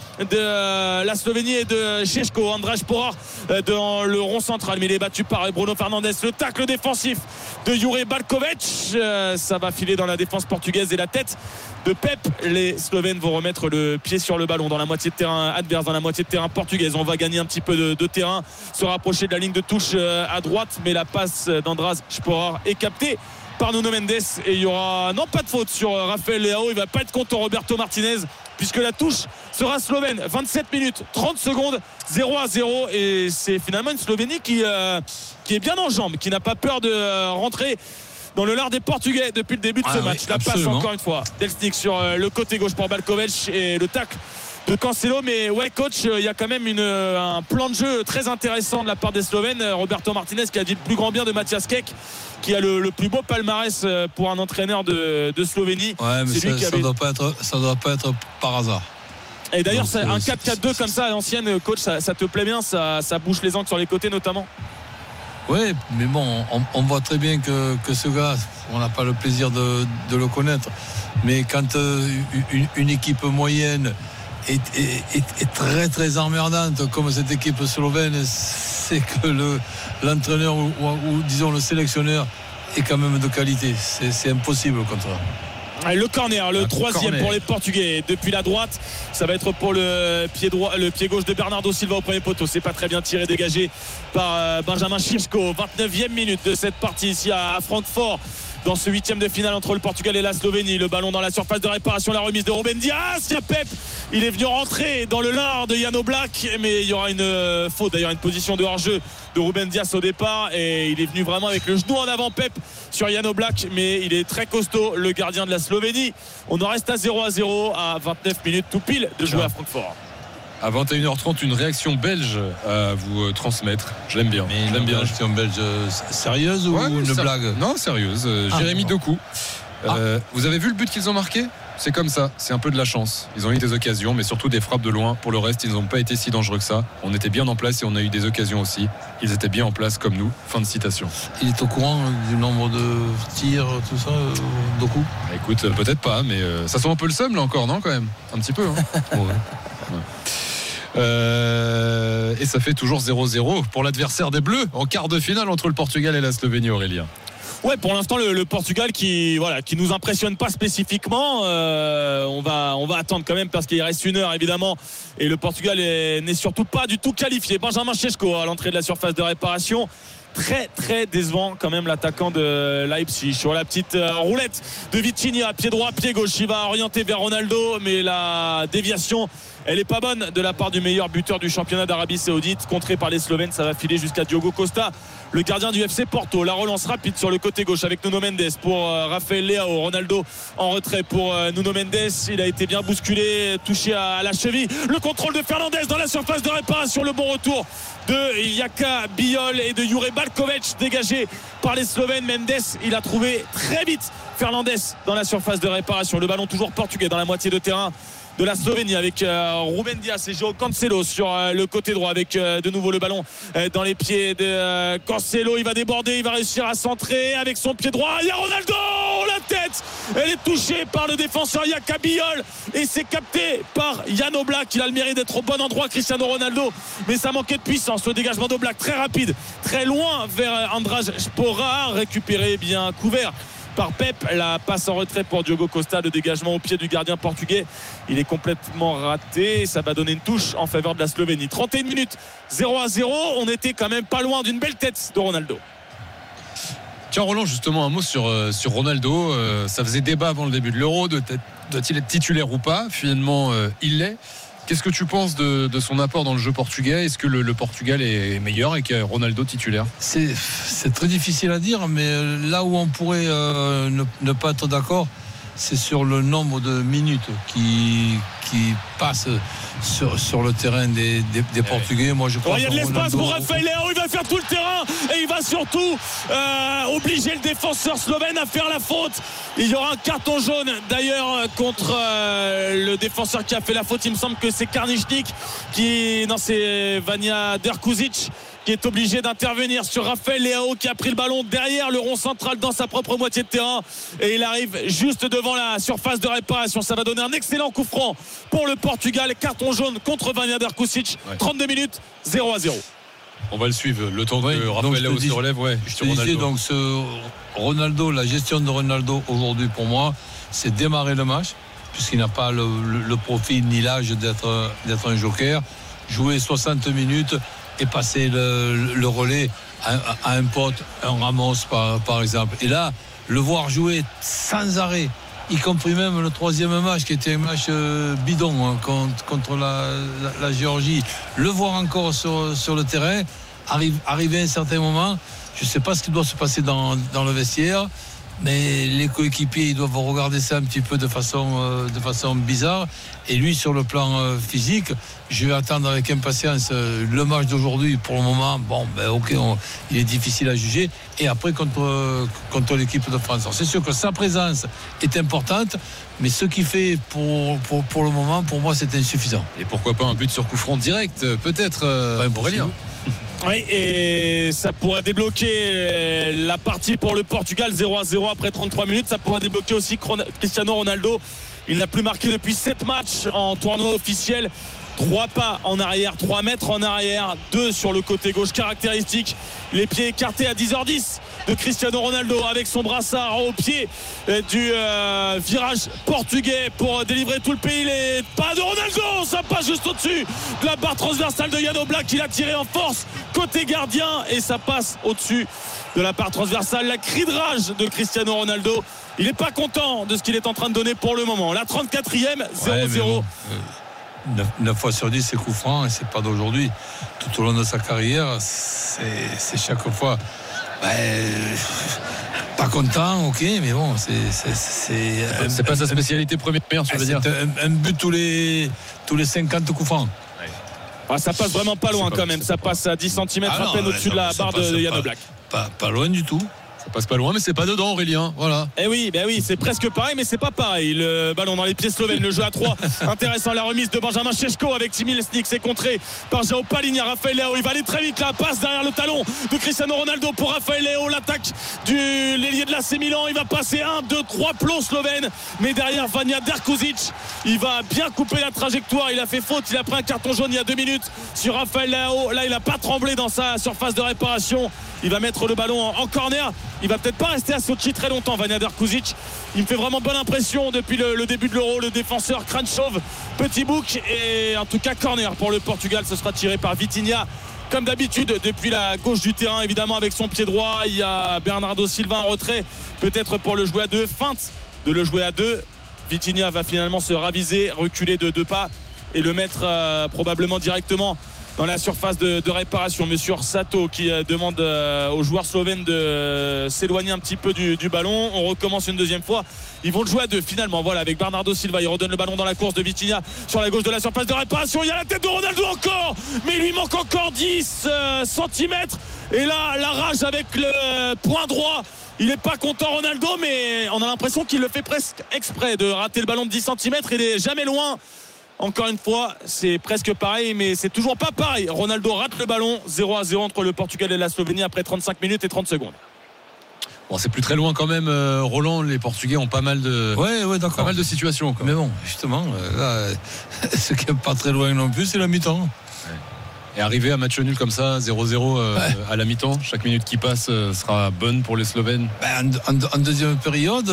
de la Slovénie et de Šeško. András Sporar dans le rond central, mais il est battu par Bruno Fernandes. Le tacle défensif de Jure Balkovic, ça va filer dans la défense portugaise et la tête de Pep. Les Slovènes vont remettre le pied sur le ballon dans la moitié de terrain adverse, dans la moitié de terrain portugaise. On va gagner un petit peu de terrain, se rapprocher de la ligne de touche à droite, mais la passe d'András Sporar est captée par Nuno Mendes, et il y aura pas de faute sur Rafael Leao. Il va pas être content Roberto Martinez, puisque la touche sera slovène. 27 minutes 30 secondes, 0-0, et c'est finalement une Slovénie qui est bien en jambes, qui n'a pas peur de rentrer dans le lard des Portugais depuis le début de ce match. La passe encore une fois Delsnik sur le côté gauche pour Balkovic, et le tacle de Cancelo. Mais ouais coach, il y a quand même un plan de jeu très intéressant de la part des Slovènes. Roberto Martinez qui a dit le plus grand bien de Matthias Kek, qui a le plus beau palmarès pour un entraîneur de Slovénie. Ouais, mais ça doit pas être par hasard. Et d'ailleurs un 4-4-2 comme ça à l'ancienne, coach, ça te plaît bien, ça bouche les angles sur les côtés notamment? Oui, mais bon, on voit très bien que ce gars, on n'a pas le plaisir de le connaître, mais quand une équipe moyenne est très très emmerdante comme cette équipe slovène, c'est que l'entraîneur ou disons le sélectionneur est quand même de qualité. C'est impossible contre eux. Le corner, le troisième corner pour les Portugais depuis la droite. Ça va être pour le pied gauche de Bernardo Silva au premier poteau. C'est pas très bien tiré, dégagé par Benjamin Širko. 29e minute de cette partie ici à Francfort, dans ce 8e de finale entre le Portugal et la Slovénie. Le ballon dans la surface de réparation, la remise de Ruben Dias. Il y a Pep, il est venu rentrer dans le lard de Jan Oblak, mais il y aura une faute, d'ailleurs une position de hors-jeu de Ruben Dias au départ, et il est venu vraiment avec le genou en avant, Pep, sur Jan Oblak, mais il est très costaud, le gardien de la Slovénie. On en reste à 0-0 à 29 minutes tout pile de jouer à Francfort. À 21h30, une réaction belge à vous transmettre. Je l'aime bien. Mais une réaction belge sérieuse ou une blague? Non, sérieuse. Jérémy Doku. Vous avez vu le but qu'ils ont marqué? C'est comme ça, c'est un peu de la chance. Ils ont eu des occasions, mais surtout des frappes de loin. Pour le reste, ils n'ont pas été si dangereux que ça. On était bien en place et on a eu des occasions aussi. Ils étaient bien en place comme nous. Fin de citation. Il est au courant du nombre de tirs, tout ça, Doku? Écoute, peut-être pas, mais ça sent un peu le seum là encore, non, quand même? Un petit peu, hein. Ouais. Et ça fait toujours 0-0 pour l'adversaire des Bleus en quart de finale entre le Portugal et la Slovénie, Aurélien. Ouais, pour l'instant le Portugal qui nous impressionne pas spécifiquement. On va attendre quand même parce qu'il reste une heure évidemment, et le Portugal n'est surtout pas du tout qualifié. Benjamin Širko à l'entrée de la surface de réparation. Très très décevant quand même l'attaquant de Leipzig sur la petite roulette de Vitinha, pied droit, pied gauche. Il va orienter vers Ronaldo, mais la déviation elle est pas bonne de la part du meilleur buteur du championnat d'Arabie Saoudite, contré par les Slovènes. Ça va filer jusqu'à Diogo Costa, le gardien du FC Porto. La relance rapide sur le côté gauche avec Nuno Mendes pour Rafael Leao. Ronaldo en retrait pour Nuno Mendes. Il a été bien bousculé, touché à la cheville. Le contrôle de Fernandes dans la surface de réparation. Le bon retour de Jaka Biol et de Jure Balkovic, dégagé par les Slovènes. Mendes, il a trouvé très vite Fernandes dans la surface de réparation. Le ballon toujours portugais dans la moitié de terrain de la Slovénie avec Ruben Dias et João Cancelo sur le côté droit, avec de nouveau le ballon dans les pieds de Cancelo. Il va déborder, il va réussir à centrer avec son pied droit. Il y a Ronaldo, la tête elle est touchée par le défenseur Jaka Biol et c'est capté par Jan Oblak. Il a le mérite d'être au bon endroit, Cristiano Ronaldo, mais ça manquait de puissance. Le dégagement d'Oblak très rapide, très loin vers András Spora, récupéré, bien couvert par Pep. La passe en retrait pour Diogo Costa, le dégagement au pied du gardien portugais, il est complètement raté. Ça va donner une touche en faveur de la Slovénie. 31 minutes, 0-0. On était quand même pas loin d'une belle tête de Ronaldo. Tiens, Roland, justement un mot sur Ronaldo. Ça faisait débat avant le début de l'Euro, doit-il être titulaire ou pas? Finalement il l'est. Qu'est-ce que tu penses de son apport dans le jeu portugais? Est-ce que le Portugal est meilleur et qu'il y a Ronaldo titulaire? C'est très difficile à dire, mais là où on pourrait ne pas être d'accord, c'est sur le nombre de minutes qui passent sur le terrain des Portugais. Moi, je crois il y a de l'espace pour Rafael Leao, il va faire tout le terrain et il va surtout obliger le défenseur slovène à faire la faute. Il y aura un carton jaune d'ailleurs contre le défenseur qui a fait la faute. Il me semble que c'est Karničnik c'est Vanja Drkušić qui est obligé d'intervenir sur Rafael Leao, qui a pris le ballon derrière le rond central dans sa propre moitié de terrain, et il arrive juste devant la surface de réparation. Ça va donner un excellent coup franc pour le Portugal. Carton jaune contre Vanja Drkušić. 32 minutes, 0-0. On va le suivre le temps que Rafael Leao se relève. Donc Ronaldo, la gestion de Ronaldo aujourd'hui pour moi, c'est démarrer le match, puisqu'il n'a pas le profil ni l'âge d'être un joker. Jouer 60 minutes et passer le relais à un pote, un Ramos par exemple. Et là, le voir jouer sans arrêt, y compris même le troisième match qui était un match bidon contre la Géorgie, le voir encore sur le terrain, arriver à un certain moment, je ne sais pas ce qui doit se passer dans le vestiaire, mais les coéquipiers ils doivent regarder ça un petit peu de façon bizarre. Et lui, sur le plan physique, je vais attendre avec impatience le match d'aujourd'hui. Pour le moment, il est difficile à juger. Et après contre l'équipe de France, alors, c'est sûr que sa présence est importante, mais ce qu'il fait pour le moment, pour moi, c'est insuffisant. Et pourquoi pas un but sur coup franc direct, peut-être pour Aurélien. Oui, et ça pourrait débloquer la partie pour le Portugal. 0-0 après 33 minutes. Ça pourrait débloquer aussi Cristiano Ronaldo. Il n'a plus marqué depuis 7 matchs en tournoi officiel 3 pas en arrière, 3 mètres en arrière, 2 sur le côté gauche caractéristique, les pieds écartés à 10h10 de Cristiano Ronaldo avec son brassard au pied du virage portugais pour délivrer tout le pays. Les pas de Ronaldo, ça passe juste au-dessus de la barre transversale de Jan Oblak, il a tiré en force côté gardien et ça passe au-dessus de la barre transversale. La cri de rage de Cristiano Ronaldo, il n'est pas content de ce qu'il est en train de donner pour le moment. La 34e, 0-0. 9 fois sur 10 c'est coup franc et c'est pas d'aujourd'hui. Tout au long de sa carrière, c'est chaque fois pas content, ok, mais bon, c'est pas sa spécialité première, je veux dire. Un but tous les 50 coups francs. Ça passe vraiment pas loin quand même. Ça passe à 10 cm à peine au-dessus de la barre de Jan Oblak. Pas loin du tout. Ça passe pas loin, mais c'est pas dedans, Aurélien. Voilà. Eh oui, c'est presque pareil, mais c'est pas pareil. Le ballon dans les pieds slovènes, le jeu à 3. Intéressant, la remise de Benjamin Šeško avec Timi Lesnik. C'est contré par João Palhinha. Rafael Leao, il va aller très vite. La passe derrière le talon de Cristiano Ronaldo pour Rafael Leao. L'attaque de l'ailier de l'AC Milan. Il va passer 1, 2, 3 plombs slovènes. Mais derrière, Vanja Drkušić, il va bien couper la trajectoire. Il a fait faute. Il a pris un carton jaune il y a 2 minutes sur Rafael Leao. Là, il n'a pas tremblé dans sa surface de réparation. Il va mettre le ballon en corner. Il va peut-être pas rester à Sochi très longtemps, Vanja Drkušić. Il me fait vraiment bonne impression depuis le début de l'Euro. Le défenseur crâne chauve, petit bouc. Et en tout cas corner pour le Portugal. Ce sera tiré par Vitinha comme d'habitude depuis la gauche du terrain, évidemment avec son pied droit. Il y a Bernardo Silva en retrait, peut-être pour le jouer à 2. Feinte de le jouer à 2. Vitinha va finalement se raviser, reculer de 2 pas et le mettre probablement directement dans la surface de réparation. Monsieur Orsato qui demande aux joueurs slovènes de s'éloigner un petit peu du ballon. On recommence une deuxième fois. Ils vont le jouer à 2 finalement. Voilà, avec Bernardo Silva. Il redonne le ballon dans la course de Vitinha sur la gauche de la surface de réparation. Il y a la tête de Ronaldo encore, mais il lui manque encore 10 cm. Et là, la rage avec le point droit. Il n'est pas content Ronaldo, mais on a l'impression qu'il le fait presque exprès de rater le ballon de 10 cm. Il n'est jamais loin. Encore une fois, c'est presque pareil, mais c'est toujours pas pareil. Ronaldo rate le ballon, 0-0 entre le Portugal et la Slovénie après 35 minutes et 30 secondes. Bon, c'est plus très loin quand même, Roland. Les Portugais ont pas mal de, pas mal de situations. Quoi. Mais bon, justement, là, ce qui n'est pas très loin non plus, c'est la mi-temps. Et arriver à match nul comme ça, 0-0 à la mi-temps, chaque minute qui passe sera bonne pour les Slovènes. En deuxième période,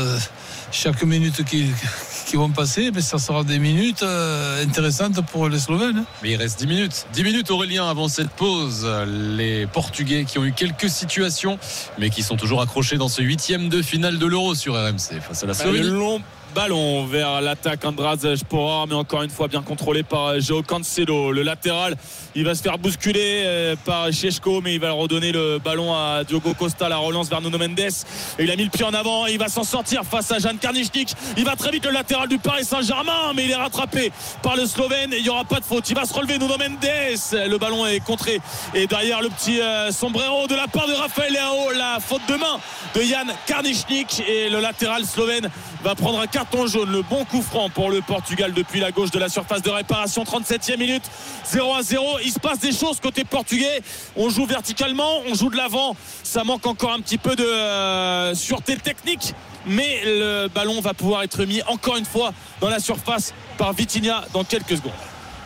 chaque minute qui vont passer, mais ça sera des minutes intéressantes pour les Slovènes. Mais il reste 10 minutes. 10 minutes, Aurélien, avant cette pause. Les Portugais qui ont eu quelques situations, mais qui sont toujours accrochés dans ce 8e de finale de l'Euro sur RMC face à la Slovénie. Ballon vers l'attaque Andraz Sporar, mais encore une fois bien contrôlé par João Cancelo. Le latéral, il va se faire bousculer par Šeško, mais il va redonner le ballon à Diogo Costa. La relance vers Nuno Mendes et il a mis le pied en avant et il va s'en sortir face à Jan Karnišnik. Il va très vite, le latéral du Paris Saint-Germain, mais il est rattrapé par le Slovène et il n'y aura pas de faute. Il va se relever, Nuno Mendes, le ballon est contré et derrière le petit sombrero de la part de Rafael Leao. La faute de main de Jan Karnišnik et le latéral slovène va prendre un carton jaune. Le bon coup franc pour le Portugal depuis la gauche de la surface de réparation. 37e minute, 0-0. Il se passe des choses côté portugais. On joue verticalement, on joue de l'avant. Ça manque encore un petit peu de sûreté technique, mais le ballon va pouvoir être mis encore une fois dans la surface par Vitinha dans quelques secondes.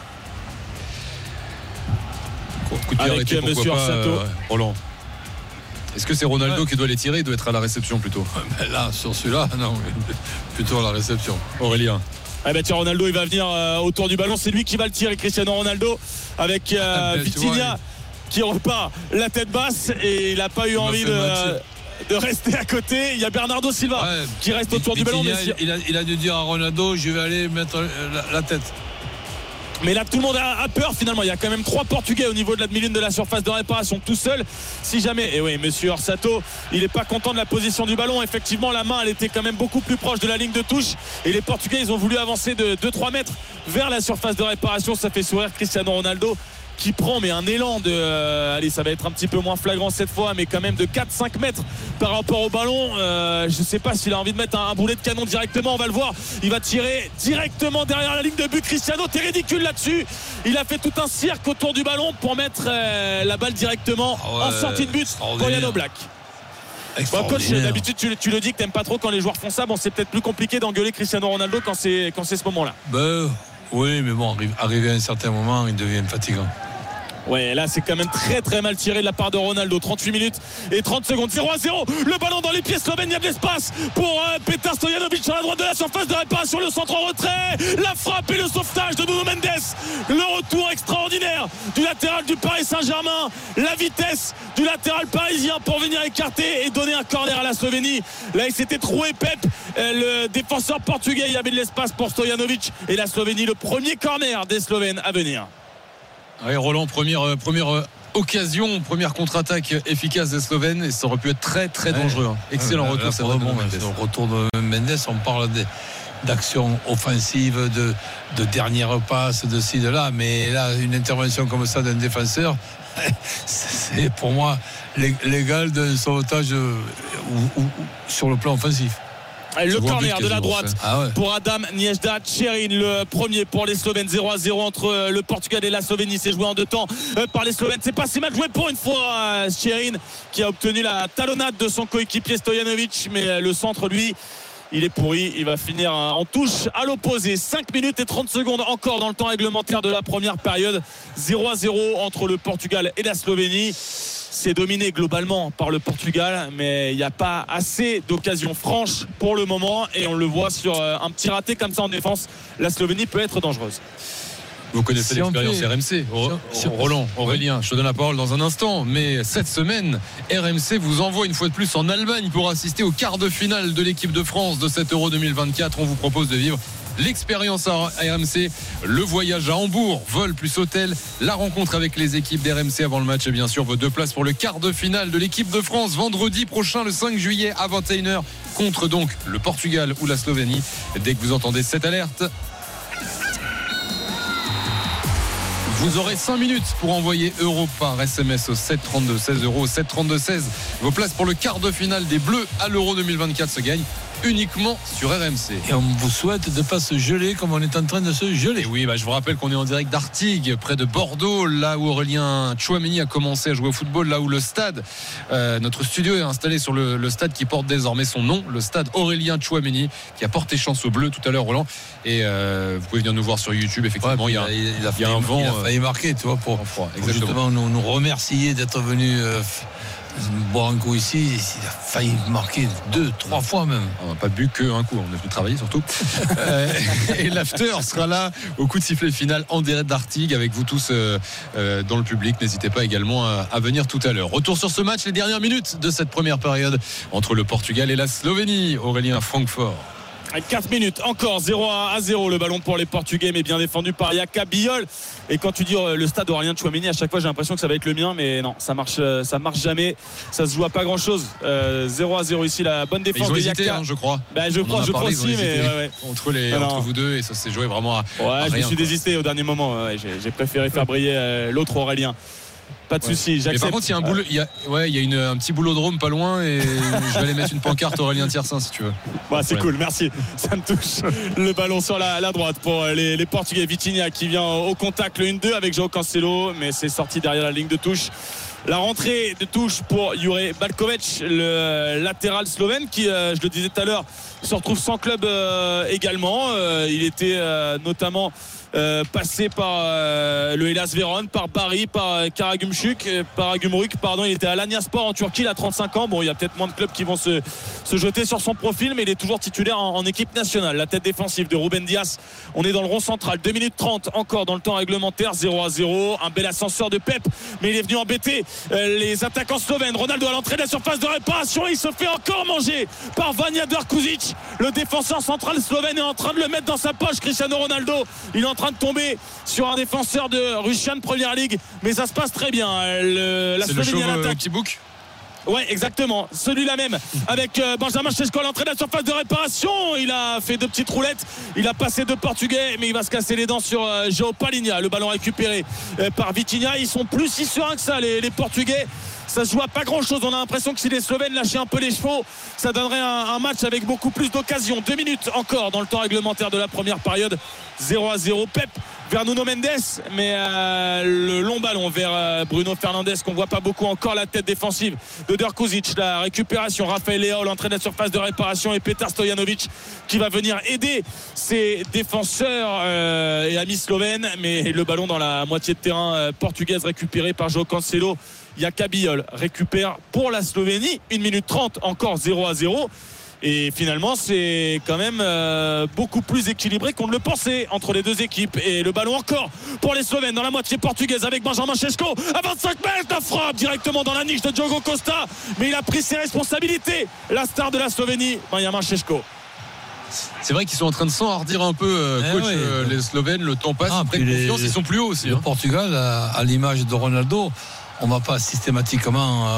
Coup de pied arrêté, pourquoi pas, Roland. Est-ce que c'est Ronaldo qui doit les tirer? Il doit être à la réception plutôt. Mais là, sur celui-là, non, plutôt à la réception. Aurélien. Tiens, Ronaldo il va venir autour du ballon, c'est lui qui va le tirer, Cristiano Ronaldo, avec Vitinha qui repart la tête basse et il n'a pas eu envie de rester à côté. Il y a Bernardo Silva qui reste autour du ballon. Il a dû dire à Ronaldo, je vais aller mettre la tête. Mais là tout le monde a peur finalement. Il y a quand même 3 Portugais au niveau de la demi-lune de la surface de réparation tout seul. Si jamais, et oui, monsieur Orsato, il n'est pas content de la position du ballon. Effectivement, la main elle était quand même beaucoup plus proche de la ligne de touche et les Portugais ils ont voulu avancer de 2-3 mètres vers la surface de réparation. Ça fait sourire Cristiano Ronaldo qui prend mais un élan de allez, ça va être un petit peu moins flagrant cette fois, mais quand même de 4-5 mètres par rapport au ballon. Je sais pas s'il a envie de mettre un boulet de canon directement, on va le voir. Il va tirer directement derrière la ligne de but. Cristiano, t'es ridicule là-dessus. Il a fait tout un cirque autour du ballon pour mettre la balle directement en sortie de but pour Jan Oblak. Bon, coach, d'habitude tu le dis que t'aimes pas trop quand les joueurs font ça. Bon, c'est peut-être plus compliqué d'engueuler Cristiano Ronaldo quand c'est ce moment-là. Oui, mais bon, arrivé à un certain moment, il devient fatigant. Ouais, là c'est quand même très très mal tiré de la part de Ronaldo. 38 minutes et 30 secondes. 0-0. Le ballon dans les pieds slovènes. Il y a de l'espace pour Petar Stojanovic sur la droite de la surface de réparation. Le centre en retrait. La frappe et le sauvetage de Nuno Mendes. Le retour extraordinaire du latéral du Paris Saint-Germain. La vitesse du latéral parisien pour venir écarter et donner un corner à la Slovénie. Là il s'était troué Pep, le défenseur portugais. Il y avait de l'espace pour Stojanovic. Et la Slovénie, le premier corner des Slovènes à venir. Oui, Roland, première occasion, première contre-attaque efficace des Slovènes et ça aurait pu être très très dangereux. Excellent retour. C'est bon, le retour de Mendes, on parle d'action offensive, de dernière passe, de ci, de là, mais là, une intervention comme ça d'un défenseur, c'est pour moi l'égal d'un sauvetage sur le plan offensif. Le corner de la droite pour Adam Niezda Tcherin, le premier pour les Slovènes. 0-0 entre le Portugal et la Slovénie. C'est joué en deux temps par les Slovènes. C'est pas si mal joué pour une fois. Tcherin qui a obtenu la talonnade de son coéquipier Stojanovic, mais le centre, lui, il est pourri. Il va finir en touche à l'opposé. 5 minutes et 30 secondes encore dans le temps réglementaire de la première période. 0-0 entre le Portugal et la Slovénie. C'est dominé globalement par le Portugal, mais il n'y a pas assez d'occasions franches pour le moment et on le voit sur un petit raté comme ça en défense. La Slovénie peut être dangereuse. Vous connaissez l'expérience RMC. Roland, Aurélien, je te donne la parole dans un instant, mais cette semaine, RMC vous envoie une fois de plus en Allemagne pour assister au quart de finale de l'équipe de France de cet Euro 2024. On vous propose de vivre l'expérience à RMC, le voyage à Hambourg, vol plus hôtel, la rencontre avec les équipes d'RMC avant le match et bien sûr vos 2 places pour le quart de finale de l'équipe de France vendredi prochain le 5 juillet à 21h contre donc le Portugal ou la Slovénie. Dès que vous entendez cette alerte, vous aurez 5 minutes pour envoyer euro par SMS au 732 16 euros, au 732 16. Vos places pour le quart de finale des Bleus à l'Euro 2024 se gagnent uniquement sur RMC. Et on vous souhaite de ne pas se geler comme on est en train de se geler. Et oui, je vous rappelle qu'on est en direct d'Artigues, près de Bordeaux, là où Aurélien Tchouameni a commencé à jouer au football, là où le stade, notre studio est installé sur le stade qui porte désormais son nom, le stade Aurélien Tchouameni, qui a porté chance aux Bleus tout à l'heure, Roland. Et vous pouvez venir nous voir sur YouTube, effectivement. Il y a un vent. Il a failli marquer, tu vois, pour justement nous remercier d'être venu boire un coup ici. Il a failli marquer 2-3 fois même. On n'a pas bu qu'un coup, on a pu travailler surtout. Et l'after sera là au coup de sifflet final en direct d'Artigues avec vous tous dans le public. N'hésitez pas également à venir tout à l'heure. Retour sur ce match, les dernières minutes de cette première période entre le Portugal et la Slovénie. Aurélien, Francfort. 4 minutes encore, 0-0 le ballon pour les Portugais, mais bien défendu par Yaka Biol. Et quand tu dis le stade Aurélien Tchouameni, à chaque fois j'ai l'impression que ça va être le mien, mais non, ça marche jamais, ça se joue à pas grand chose. 0-0 ici, la bonne défense de Yaka, je crois. Je crois aussi, mais entre vous deux, et ça s'est joué vraiment à je rien, me suis désisté au dernier moment. J'ai préféré faire briller l'autre Aurélien. Pas de souci, j'accepte. Mais par contre, il y a un petit boulodrome pas loin et je vais aller mettre une pancarte Aurélien Tiersin si tu veux. C'est cool, merci. Ça me touche. Le ballon sur la droite pour les Portugais. Vitinha qui vient au contact, le 1-2 avec João Cancelo, mais c'est sorti derrière la ligne de touche. La rentrée de touche pour Jure Balkovic, le latéral slovène qui, je le disais tout à l'heure, se retrouve sans club également. Il était notamment passé par le Hellas Vérone, par Bari, par Karagümrük, il était à l'Anyaspor en Turquie, il a 35 ans. Bon, il y a peut-être moins de clubs qui vont se jeter sur son profil, mais il est toujours titulaire en équipe nationale. La tête défensive de Ruben Dias, on est dans le rond central, 2 minutes 30 encore dans le temps réglementaire, 0-0, un bel ascenseur de Pep, mais il est venu embêter les attaquants slovènes. Ronaldo à l'entrée de la surface de réparation, il se fait encore manger par Vanja Drkušić, le défenseur central slovène est en train de le mettre dans sa poche. Cristiano Ronaldo, il est en train de tomber sur un défenseur de Russian Premier League, mais ça se passe très bien. La Slovénie à l'attaque. Ouais, exactement, celui-là même avec Benjamin Šeško à l'entrée de la surface de réparation. Il a fait 2 petites roulettes, il a passé 2 Portugais, mais il va se casser les dents sur João Palhinha. Le ballon récupéré par Vitinha. Ils sont plus si sereins que ça, les Portugais. Ça se joue à pas grand chose. On a l'impression que si les Slovènes lâchaient un peu les chevaux, ça donnerait un match avec beaucoup plus d'occasions. 2 minutes encore dans le temps réglementaire de la première période. 0-0. Pep vers Nuno Mendes, mais le long ballon vers Bruno Fernandes qu'on voit pas beaucoup encore, la tête défensive de Derkuzic, la récupération, Rafael Leao, l'entrée de la surface de réparation et Petar Stojanovic qui va venir aider ses défenseurs et amis slovènes, mais le ballon dans la moitié de terrain portugaise récupéré par João Cancelo. Yaka Biyol récupère pour la Slovénie, 1 minute 30 encore 0-0. Et finalement c'est quand même beaucoup plus équilibré qu'on ne le pensait entre les deux équipes. Et le ballon encore pour les Slovènes dans la moitié portugaise avec Benjamin Šeško à 25 mètres, la frappe directement dans la niche de Diogo Costa, mais il a pris ses responsabilités, la star de la Slovénie, Benjamin Šeško. C'est vrai qu'ils sont en train de s'enhardir un peu, coach, les Slovènes. Le temps passe, ils prennent confiance, ils sont plus hauts aussi. Le Portugal, à l'image de Ronaldo, on ne va pas systématiquement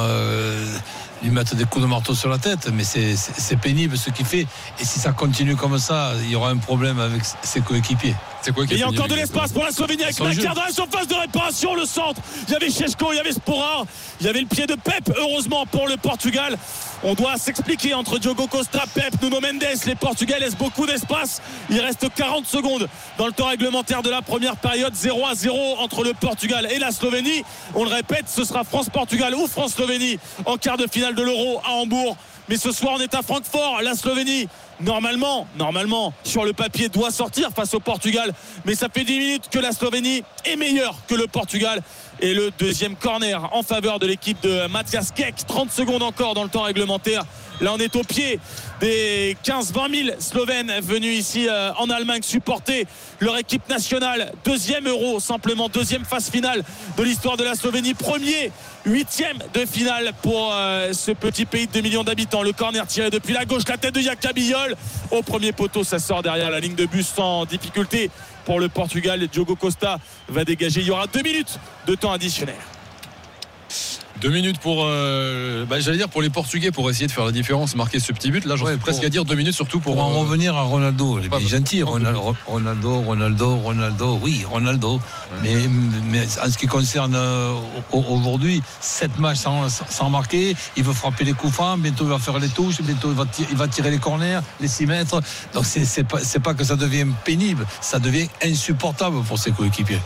lui mettre des coups de marteau sur la tête, mais c'est pénible ce qu'il fait. Et si ça continue comme ça, il y aura un problème avec ses coéquipiers. C'est quoi qui il y a encore de l'espace pour la Slovénie avec Makar dans la surface de réparation, le centre. Il y avait Šeško, il y avait Sporar, il y avait le pied de Pep, heureusement pour le Portugal. On doit s'expliquer entre Diogo Costa, Pep, Nuno Mendes. Les Portugais laissent beaucoup d'espace. Il reste 40 secondes dans le temps réglementaire de la première période. 0-0 entre le Portugal et la Slovénie. On le répète, ce sera France-Portugal ou France-Slovénie en quart de finale de l'Euro à Hambourg. Mais ce soir on est à Francfort. La Slovénie normalement sur le papier doit sortir face au Portugal, mais ça fait 10 minutes que la Slovénie est meilleure que le Portugal. Et le deuxième corner en faveur de l'équipe de Mathias Kek. 30 secondes encore dans le temps réglementaire. Là on est au pied des 15-20 000 Slovènes venus ici en Allemagne supporter leur équipe nationale. Deuxième Euro, simplement deuxième phase finale de l'histoire de la Slovénie. Premier 8e de finale pour ce petit pays de 2 millions d'habitants. Le corner tiré depuis la gauche, la tête de Yaka Biyol au premier poteau, ça sort derrière la ligne de but sans difficulté pour le Portugal. Diogo Costa va dégager. Il y aura 2 minutes de temps additionnel. 2 minutes pour j'allais dire pour les Portugais pour essayer de faire la différence, marquer ce petit but. Là j'aurais presque à dire 2 minutes surtout pour en revenir à Ronaldo. Il est gentil, Ronaldo, oui, Ronaldo. Ouais. Mais en ce qui concerne aujourd'hui, 7 matchs sans marquer, il veut frapper les coups francs, bientôt il va faire les touches, bientôt il va tirer les corners, les 6 mètres. Donc c'est pas que ça devient pénible, ça devient insupportable pour ses coéquipiers.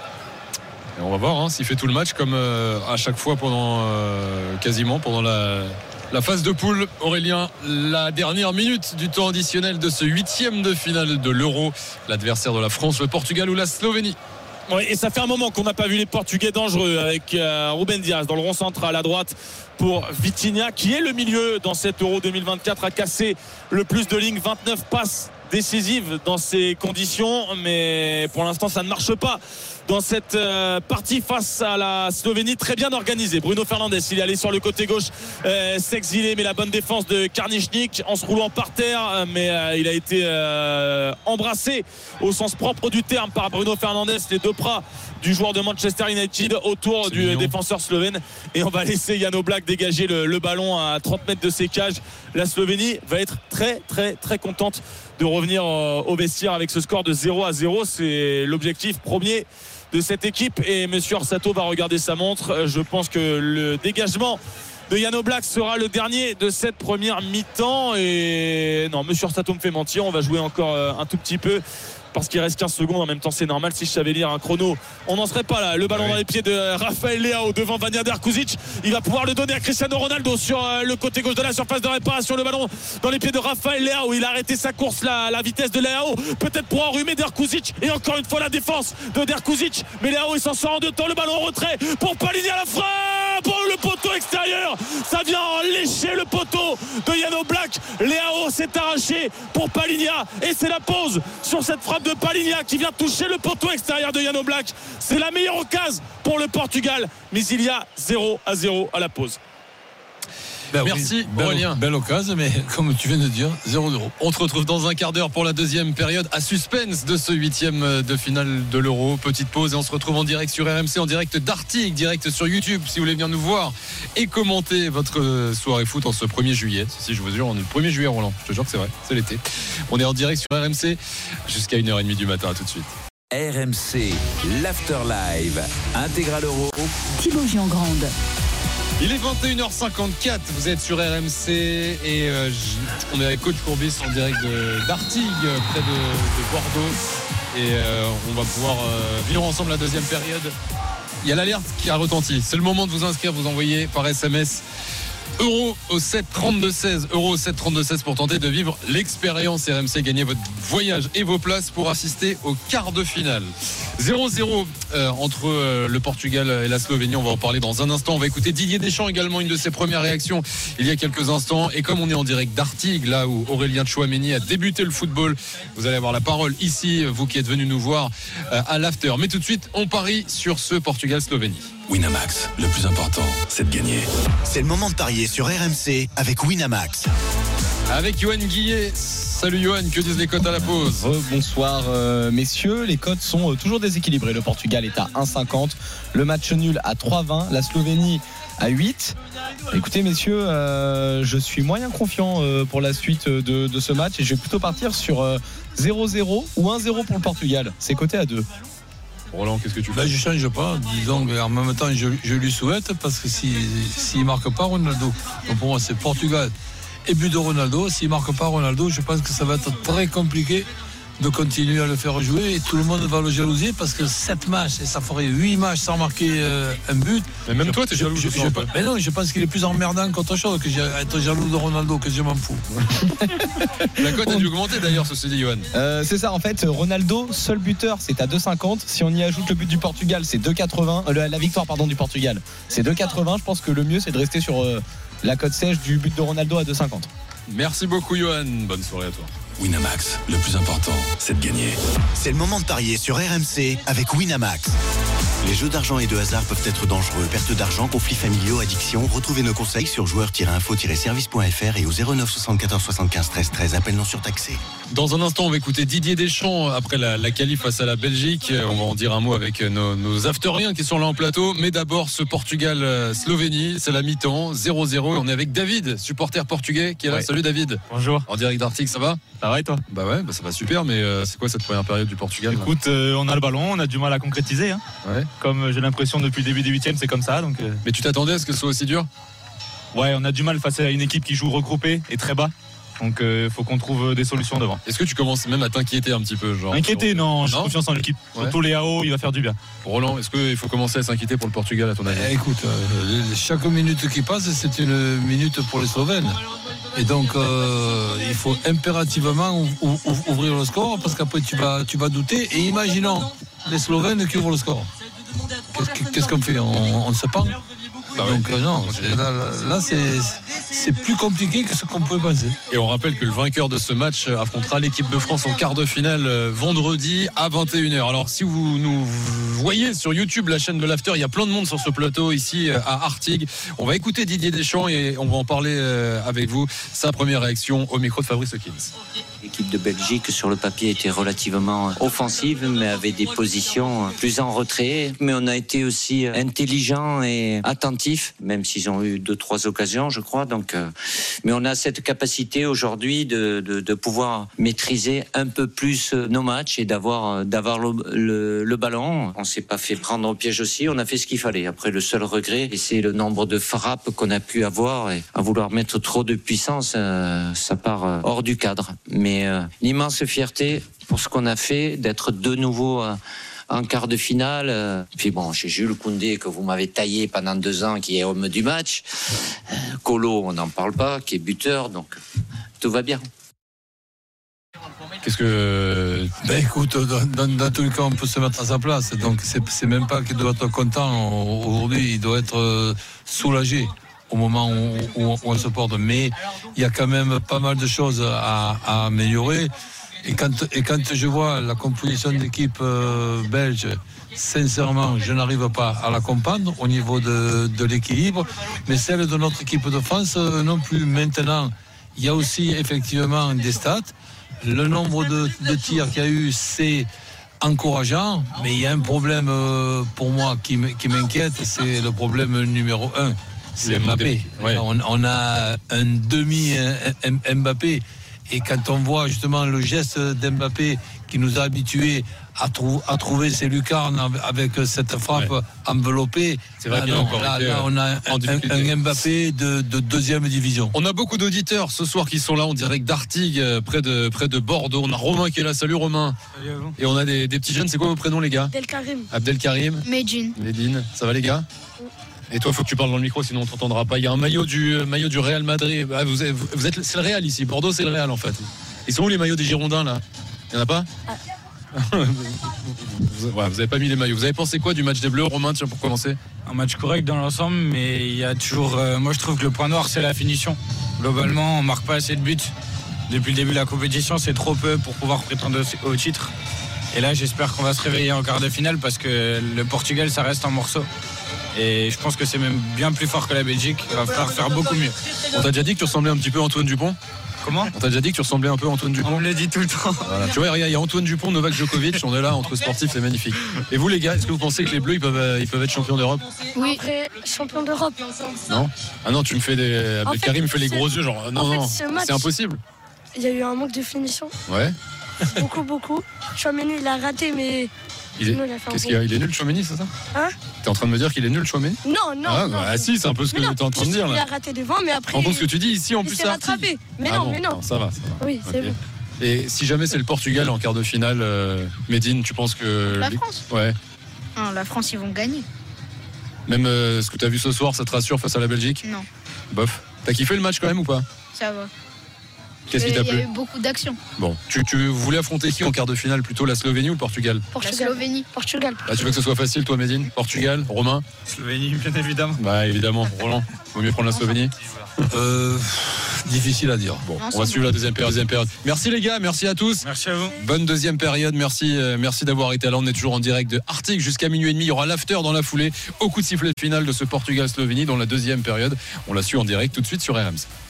Et on va voir s'il fait tout le match comme à chaque fois quasiment pendant la phase de poule. Aurélien, la dernière minute du temps additionnel de ce 8e de finale de l'Euro, l'adversaire de la France, le Portugal ou la Slovénie. Oui, et ça fait un moment qu'on n'a pas vu les Portugais dangereux avec Ruben Dias dans le rond central à droite pour Vitinha qui est le milieu dans cet Euro 2024, a cassé le plus de lignes, 29 passes décisives dans ces conditions, mais pour l'instant ça ne marche pas dans cette partie face à la Slovénie, très bien organisée. Bruno Fernandes, il est allé sur le côté gauche s'exiler, mais la bonne défense de Karnišnik en se roulant par terre, mais il a été embrassé au sens propre du terme par Bruno Fernandes, les deux bras du joueur de Manchester United autour du défenseur slovène, et on va laisser Jan Oblak dégager le ballon à 30 mètres de ses cages. La Slovénie va être très très très contente de revenir au vestiaire avec ce score de 0-0. C'est l'objectif premier de cette équipe, et monsieur Orsato va regarder sa montre. Je pense que le dégagement de Jan Oblak sera le dernier de cette première mi-temps, et non, monsieur Orsato me fait mentir, on va jouer encore un tout petit peu parce qu'il reste 15 secondes. En même temps c'est normal, si je savais lire un chrono on n'en serait pas là. Le ballon dans les pieds de Rafael Leao devant Vanja Derkuzic, il va pouvoir le donner à Cristiano Ronaldo sur le côté gauche de la surface de réparation. Le ballon dans les pieds de Rafael Leao, il a arrêté sa course, la vitesse de Leao peut-être pour enrhumer Derkuzic, et encore une fois la défense de Derkuzic, mais Leao il s'en sort en 2 temps. Le ballon en retrait pour Palhinha, à la frappe pour le poteau extérieur, ça vient lécher le poteau de Jan Oblak. Leao s'est arraché pour Palhinha, et c'est la pause sur cette frappe de Palhinha qui vient toucher le poteau extérieur de Jan Oblak. C'est la meilleure occasion pour le Portugal, mais il y a 0-0 à la pause. Merci Aurélien. Belle occasion, mais comme tu viens de dire, 0-0. On te retrouve dans un quart d'heure pour la deuxième période à suspense de ce 8e de finale de l'Euro. Petite pause et on se retrouve en direct sur RMC, en direct d'Artigues, direct sur YouTube si vous voulez venir nous voir et commenter votre soirée foot en ce 1er juillet. Si je vous jure, on est le 1er juillet, Roland. Je te jure que c'est vrai, c'est l'été. On est en direct sur RMC jusqu'à 1h30 du matin. À tout de suite. RMC, l'After Live, intégral Euro. Thibaut Giangrande. Il est 21h54, vous êtes sur RMC et on est avec coach Courbis en direct d'Artigues, près de Bordeaux. et on va pouvoir vivre ensemble la deuxième période. Il y a l'alerte qui a retenti. C'est le moment de vous inscrire, vous envoyez par SMS Euro au 732-16, Euro au 732-16 pour tenter de vivre l'expérience RMC, gagner votre voyage et vos places pour assister au quart de finale. 0-0 entre le Portugal et la Slovénie. On va en parler dans un instant. On va écouter Didier Deschamps également, une de ses premières réactions il y a quelques instants. Et comme on est en direct d'Artigues, là où Aurélien Tchouameni a débuté le football, vous allez avoir la parole ici, vous qui êtes venus nous voir à l'after. Mais tout de suite, on parie sur ce Portugal-Slovénie. Winamax, le plus important, c'est de gagner. C'est le moment de parier sur RMC avec Winamax. Avec Johan Guillet. Salut Johan, que disent les cotes à la pause? Bonsoir messieurs, les cotes sont toujours déséquilibrées. Le Portugal est à 1,50, le match nul à 3,20, la Slovénie à 8. Écoutez messieurs, je suis moyen confiant pour la suite de ce match et je vais plutôt partir sur 0-0 ou 1-0 pour le Portugal. C'est coté à 2. Roland, qu'est-ce que tu fais? Là, je change pas. Disons, mais en même temps, je lui souhaite parce que s'il marque pas Ronaldo, donc pour moi, c'est Portugal et but de Ronaldo. S'il marque pas Ronaldo, je pense que ça va être très compliqué de continuer à le faire jouer et tout le monde va le jalouser parce que 7 matchs et ça ferait 8 matchs sans marquer un but. Mais même toi, t'es jaloux. Mais non, je pense qu'il est plus emmerdant qu'autre chose que être jaloux de Ronaldo, que je m'en fous. La cote a dû augmenter d'ailleurs, ceci dit, Johan. C'est ça, en fait, Ronaldo, seul buteur, c'est à 2,50. Si on y ajoute le but du Portugal, c'est 2,80. La victoire, pardon, du Portugal, c'est 2,80. Je pense que le mieux, c'est de rester sur la cote sèche du but de Ronaldo à 2,50. Merci beaucoup, Johan. Bonne soirée à toi. Winamax, le plus important, c'est de gagner. C'est le moment de parier sur RMC avec Winamax. Les jeux d'argent et de hasard peuvent être dangereux. Perte d'argent, conflits familiaux, addiction. Retrouvez nos conseils sur joueurs-info-service.fr et au 09 74 75 13 13. Appel non surtaxé. Dans un instant, on va écouter Didier Deschamps après la qualif face à la Belgique. On va en dire un mot avec nos afteriens qui sont là en plateau. Mais d'abord, ce Portugal-Slovénie, c'est la mi-temps, 0-0. On est avec David, supporter portugais, qui est là. Ouais. Salut David. Bonjour. En direct d'Artigues, ça va? Ça va et toi? Bah ouais, ça va super. Mais c'est quoi cette première période du Portugal? Écoute, on a le ballon, on a du mal à concrétiser. Hein. Ouais. Comme j'ai l'impression depuis le début des huitièmes, c'est comme ça. Donc, Mais tu t'attendais à ce que ce soit aussi dur? Ouais, on a du mal face à une équipe qui joue regroupée et très bas. Donc il faut qu'on trouve des solutions devant. Est-ce que tu commences même à t'inquiéter un petit peu, genre? Inquiéter, non, j'ai confiance en l'équipe. Ouais. Surtout les AO, il va faire du bien. Roland, est-ce qu'il faut commencer à s'inquiéter pour le Portugal à ton avis? Écoute, chaque minute qui passe, c'est une minute pour les Slovènes. Et donc il faut impérativement ouvrir le score parce qu'après tu vas douter. Et imaginons les Slovènes qui ouvrent le score. Qu'est-ce qu'on fait? On se pend? Donc non, là c'est plus compliqué que ce qu'on pouvait penser. Et on rappelle que le vainqueur de ce match affrontera l'équipe de France en quart de finale vendredi à 21h. Alors si vous nous voyez sur YouTube, la chaîne de l'After, il y a plein de monde sur ce plateau ici à Artigues. On va écouter Didier Deschamps et on va en parler avec vous. Sa première réaction au micro de Fabrice Hawkins. L'équipe de Belgique sur le papier était relativement offensive mais avait des positions plus en retrait. Mais on a été aussi intelligent et attentif, même s'ils ont eu 2-3 occasions je crois. Donc, mais on a cette capacité aujourd'hui de pouvoir maîtriser un peu plus nos matchs et d'avoir le ballon. On s'est pas fait prendre au piège aussi, on a fait ce qu'il fallait. Après le seul regret, c'est le nombre de frappes qu'on a pu avoir et à vouloir mettre trop de puissance, ça part hors du cadre. Mais l'immense fierté pour ce qu'on a fait, d'être de nouveau en quart de finale. Puis bon, chez Jules Koundé, que vous m'avez taillé pendant 2 ans, qui est homme du match. Colo, on n'en parle pas, qui est buteur, donc tout va bien. Qu'est-ce que... écoute, dans tous les cas, on peut se mettre à sa place. Donc c'est même pas qu'il doit être content. Aujourd'hui, il doit être soulagé au moment où on se porte. Mais il y a quand même pas mal de choses à améliorer. Et quand je vois la composition d'équipe belge, sincèrement, je n'arrive pas à la comprendre au niveau de l'équilibre. Mais celle de notre équipe de France non plus. Maintenant, il y a aussi effectivement des stats. Le nombre de tirs qu'il y a eu, c'est encourageant. Mais il y a un problème pour moi qui m'inquiète, c'est le problème numéro 1. C'est Mbappé. Ouais. On a un demi Mbappé. Et quand on voit justement le geste d'Mbappé qui nous a habitués à trouver ces lucarnes avec cette frappe enveloppée. C'est vrai là, on a un Mbappé de deuxième division. On a beaucoup d'auditeurs ce soir qui sont là en direct d'Artigues, près de Bordeaux. On a Romain qui est là. Salut Romain. Salut à vous. Et on a des petits jeunes. C'est quoi vos prénoms les gars? Abdelkarim. Medine. Ça va les gars? Et toi, faut que tu parles dans le micro, sinon on t'entendra pas. Il y a un maillot du Real Madrid. Ah, vous êtes, c'est le Real ici. Bordeaux, c'est le Real en fait. Ils sont où les maillots des Girondins là? Il y en a pas? Vous avez pas mis les maillots. Vous avez pensé quoi du match des Bleus, Romain? Tiens, pour commencer. Un match correct dans l'ensemble, mais il y a toujours. Moi, je trouve que le point noir, c'est la finition. Globalement, on marque pas assez de buts. Depuis le début de la compétition, c'est trop peu pour pouvoir prétendre au titre. Et là, j'espère qu'on va se réveiller en quart de finale parce que le Portugal, ça reste un morceau. Et je pense que c'est même bien plus fort que la Belgique. Il va falloir faire beaucoup mieux. On t'a déjà dit que tu ressemblais un petit peu à Antoine Dupont? Comment? On t'a déjà dit que tu ressemblais un peu à Antoine Dupont? On me le dit tout le temps. Voilà. Tu vois, regarde, il y a Antoine Dupont, Novak Djokovic. On est là entre sportifs, c'est magnifique. Et vous les gars, est-ce que vous pensez que les Bleus ils peuvent être champions d'Europe? Oui. Après, champion d'Europe. Non? Ah non, tu me fais des. Abdelkarim me fait les gros yeux, genre non, c'est impossible. Il y a eu un manque de finition. Ouais. Beaucoup. Chouameni, il a raté, mais. Qu'est-ce qu'il y a? Il est nul, Chouameni, c'est ça? Hein? T'es en train de me dire qu'il est nul, Chouameni? Non. Ah si, c'est un peu ce que tu es en train de dire là. Il a raté devant, mais après. En compte ce que tu dis ici en il plus. s'est rattrapé. Mais ah non, bon, mais non. Ça va. Oui, c'est bon. Et si jamais c'est le Portugal en quart de finale, Medine, tu penses que. La France? Ouais. Non, la France, ils vont gagner. Même ce que tu as vu ce soir, ça te rassure face à la Belgique? Non. Bof. T'as kiffé le match quand même ou pas? Ça va. Qu'est-ce qui t'a plu? Il y a eu beaucoup d'actions. Bon, tu voulais affronter qui en quart de finale? Plutôt la Slovénie ou le Portugal? La Slovénie. Portugal. Tu veux que ce soit facile, toi, Medine? Portugal? Romain? Slovénie, bien évidemment. Bah, évidemment. Roland, vaut mieux prendre la Slovénie? Difficile à dire. Bon, on va suivre la deuxième période. Merci les gars, merci à tous. Merci à vous. Bonne deuxième période, merci d'avoir été là. On est toujours en direct de Artigues jusqu'à minuit et demi. Il y aura l'after dans la foulée au coup de sifflet final de ce Portugal-Slovénie dans la deuxième période. On la suit en direct tout de suite sur RMC.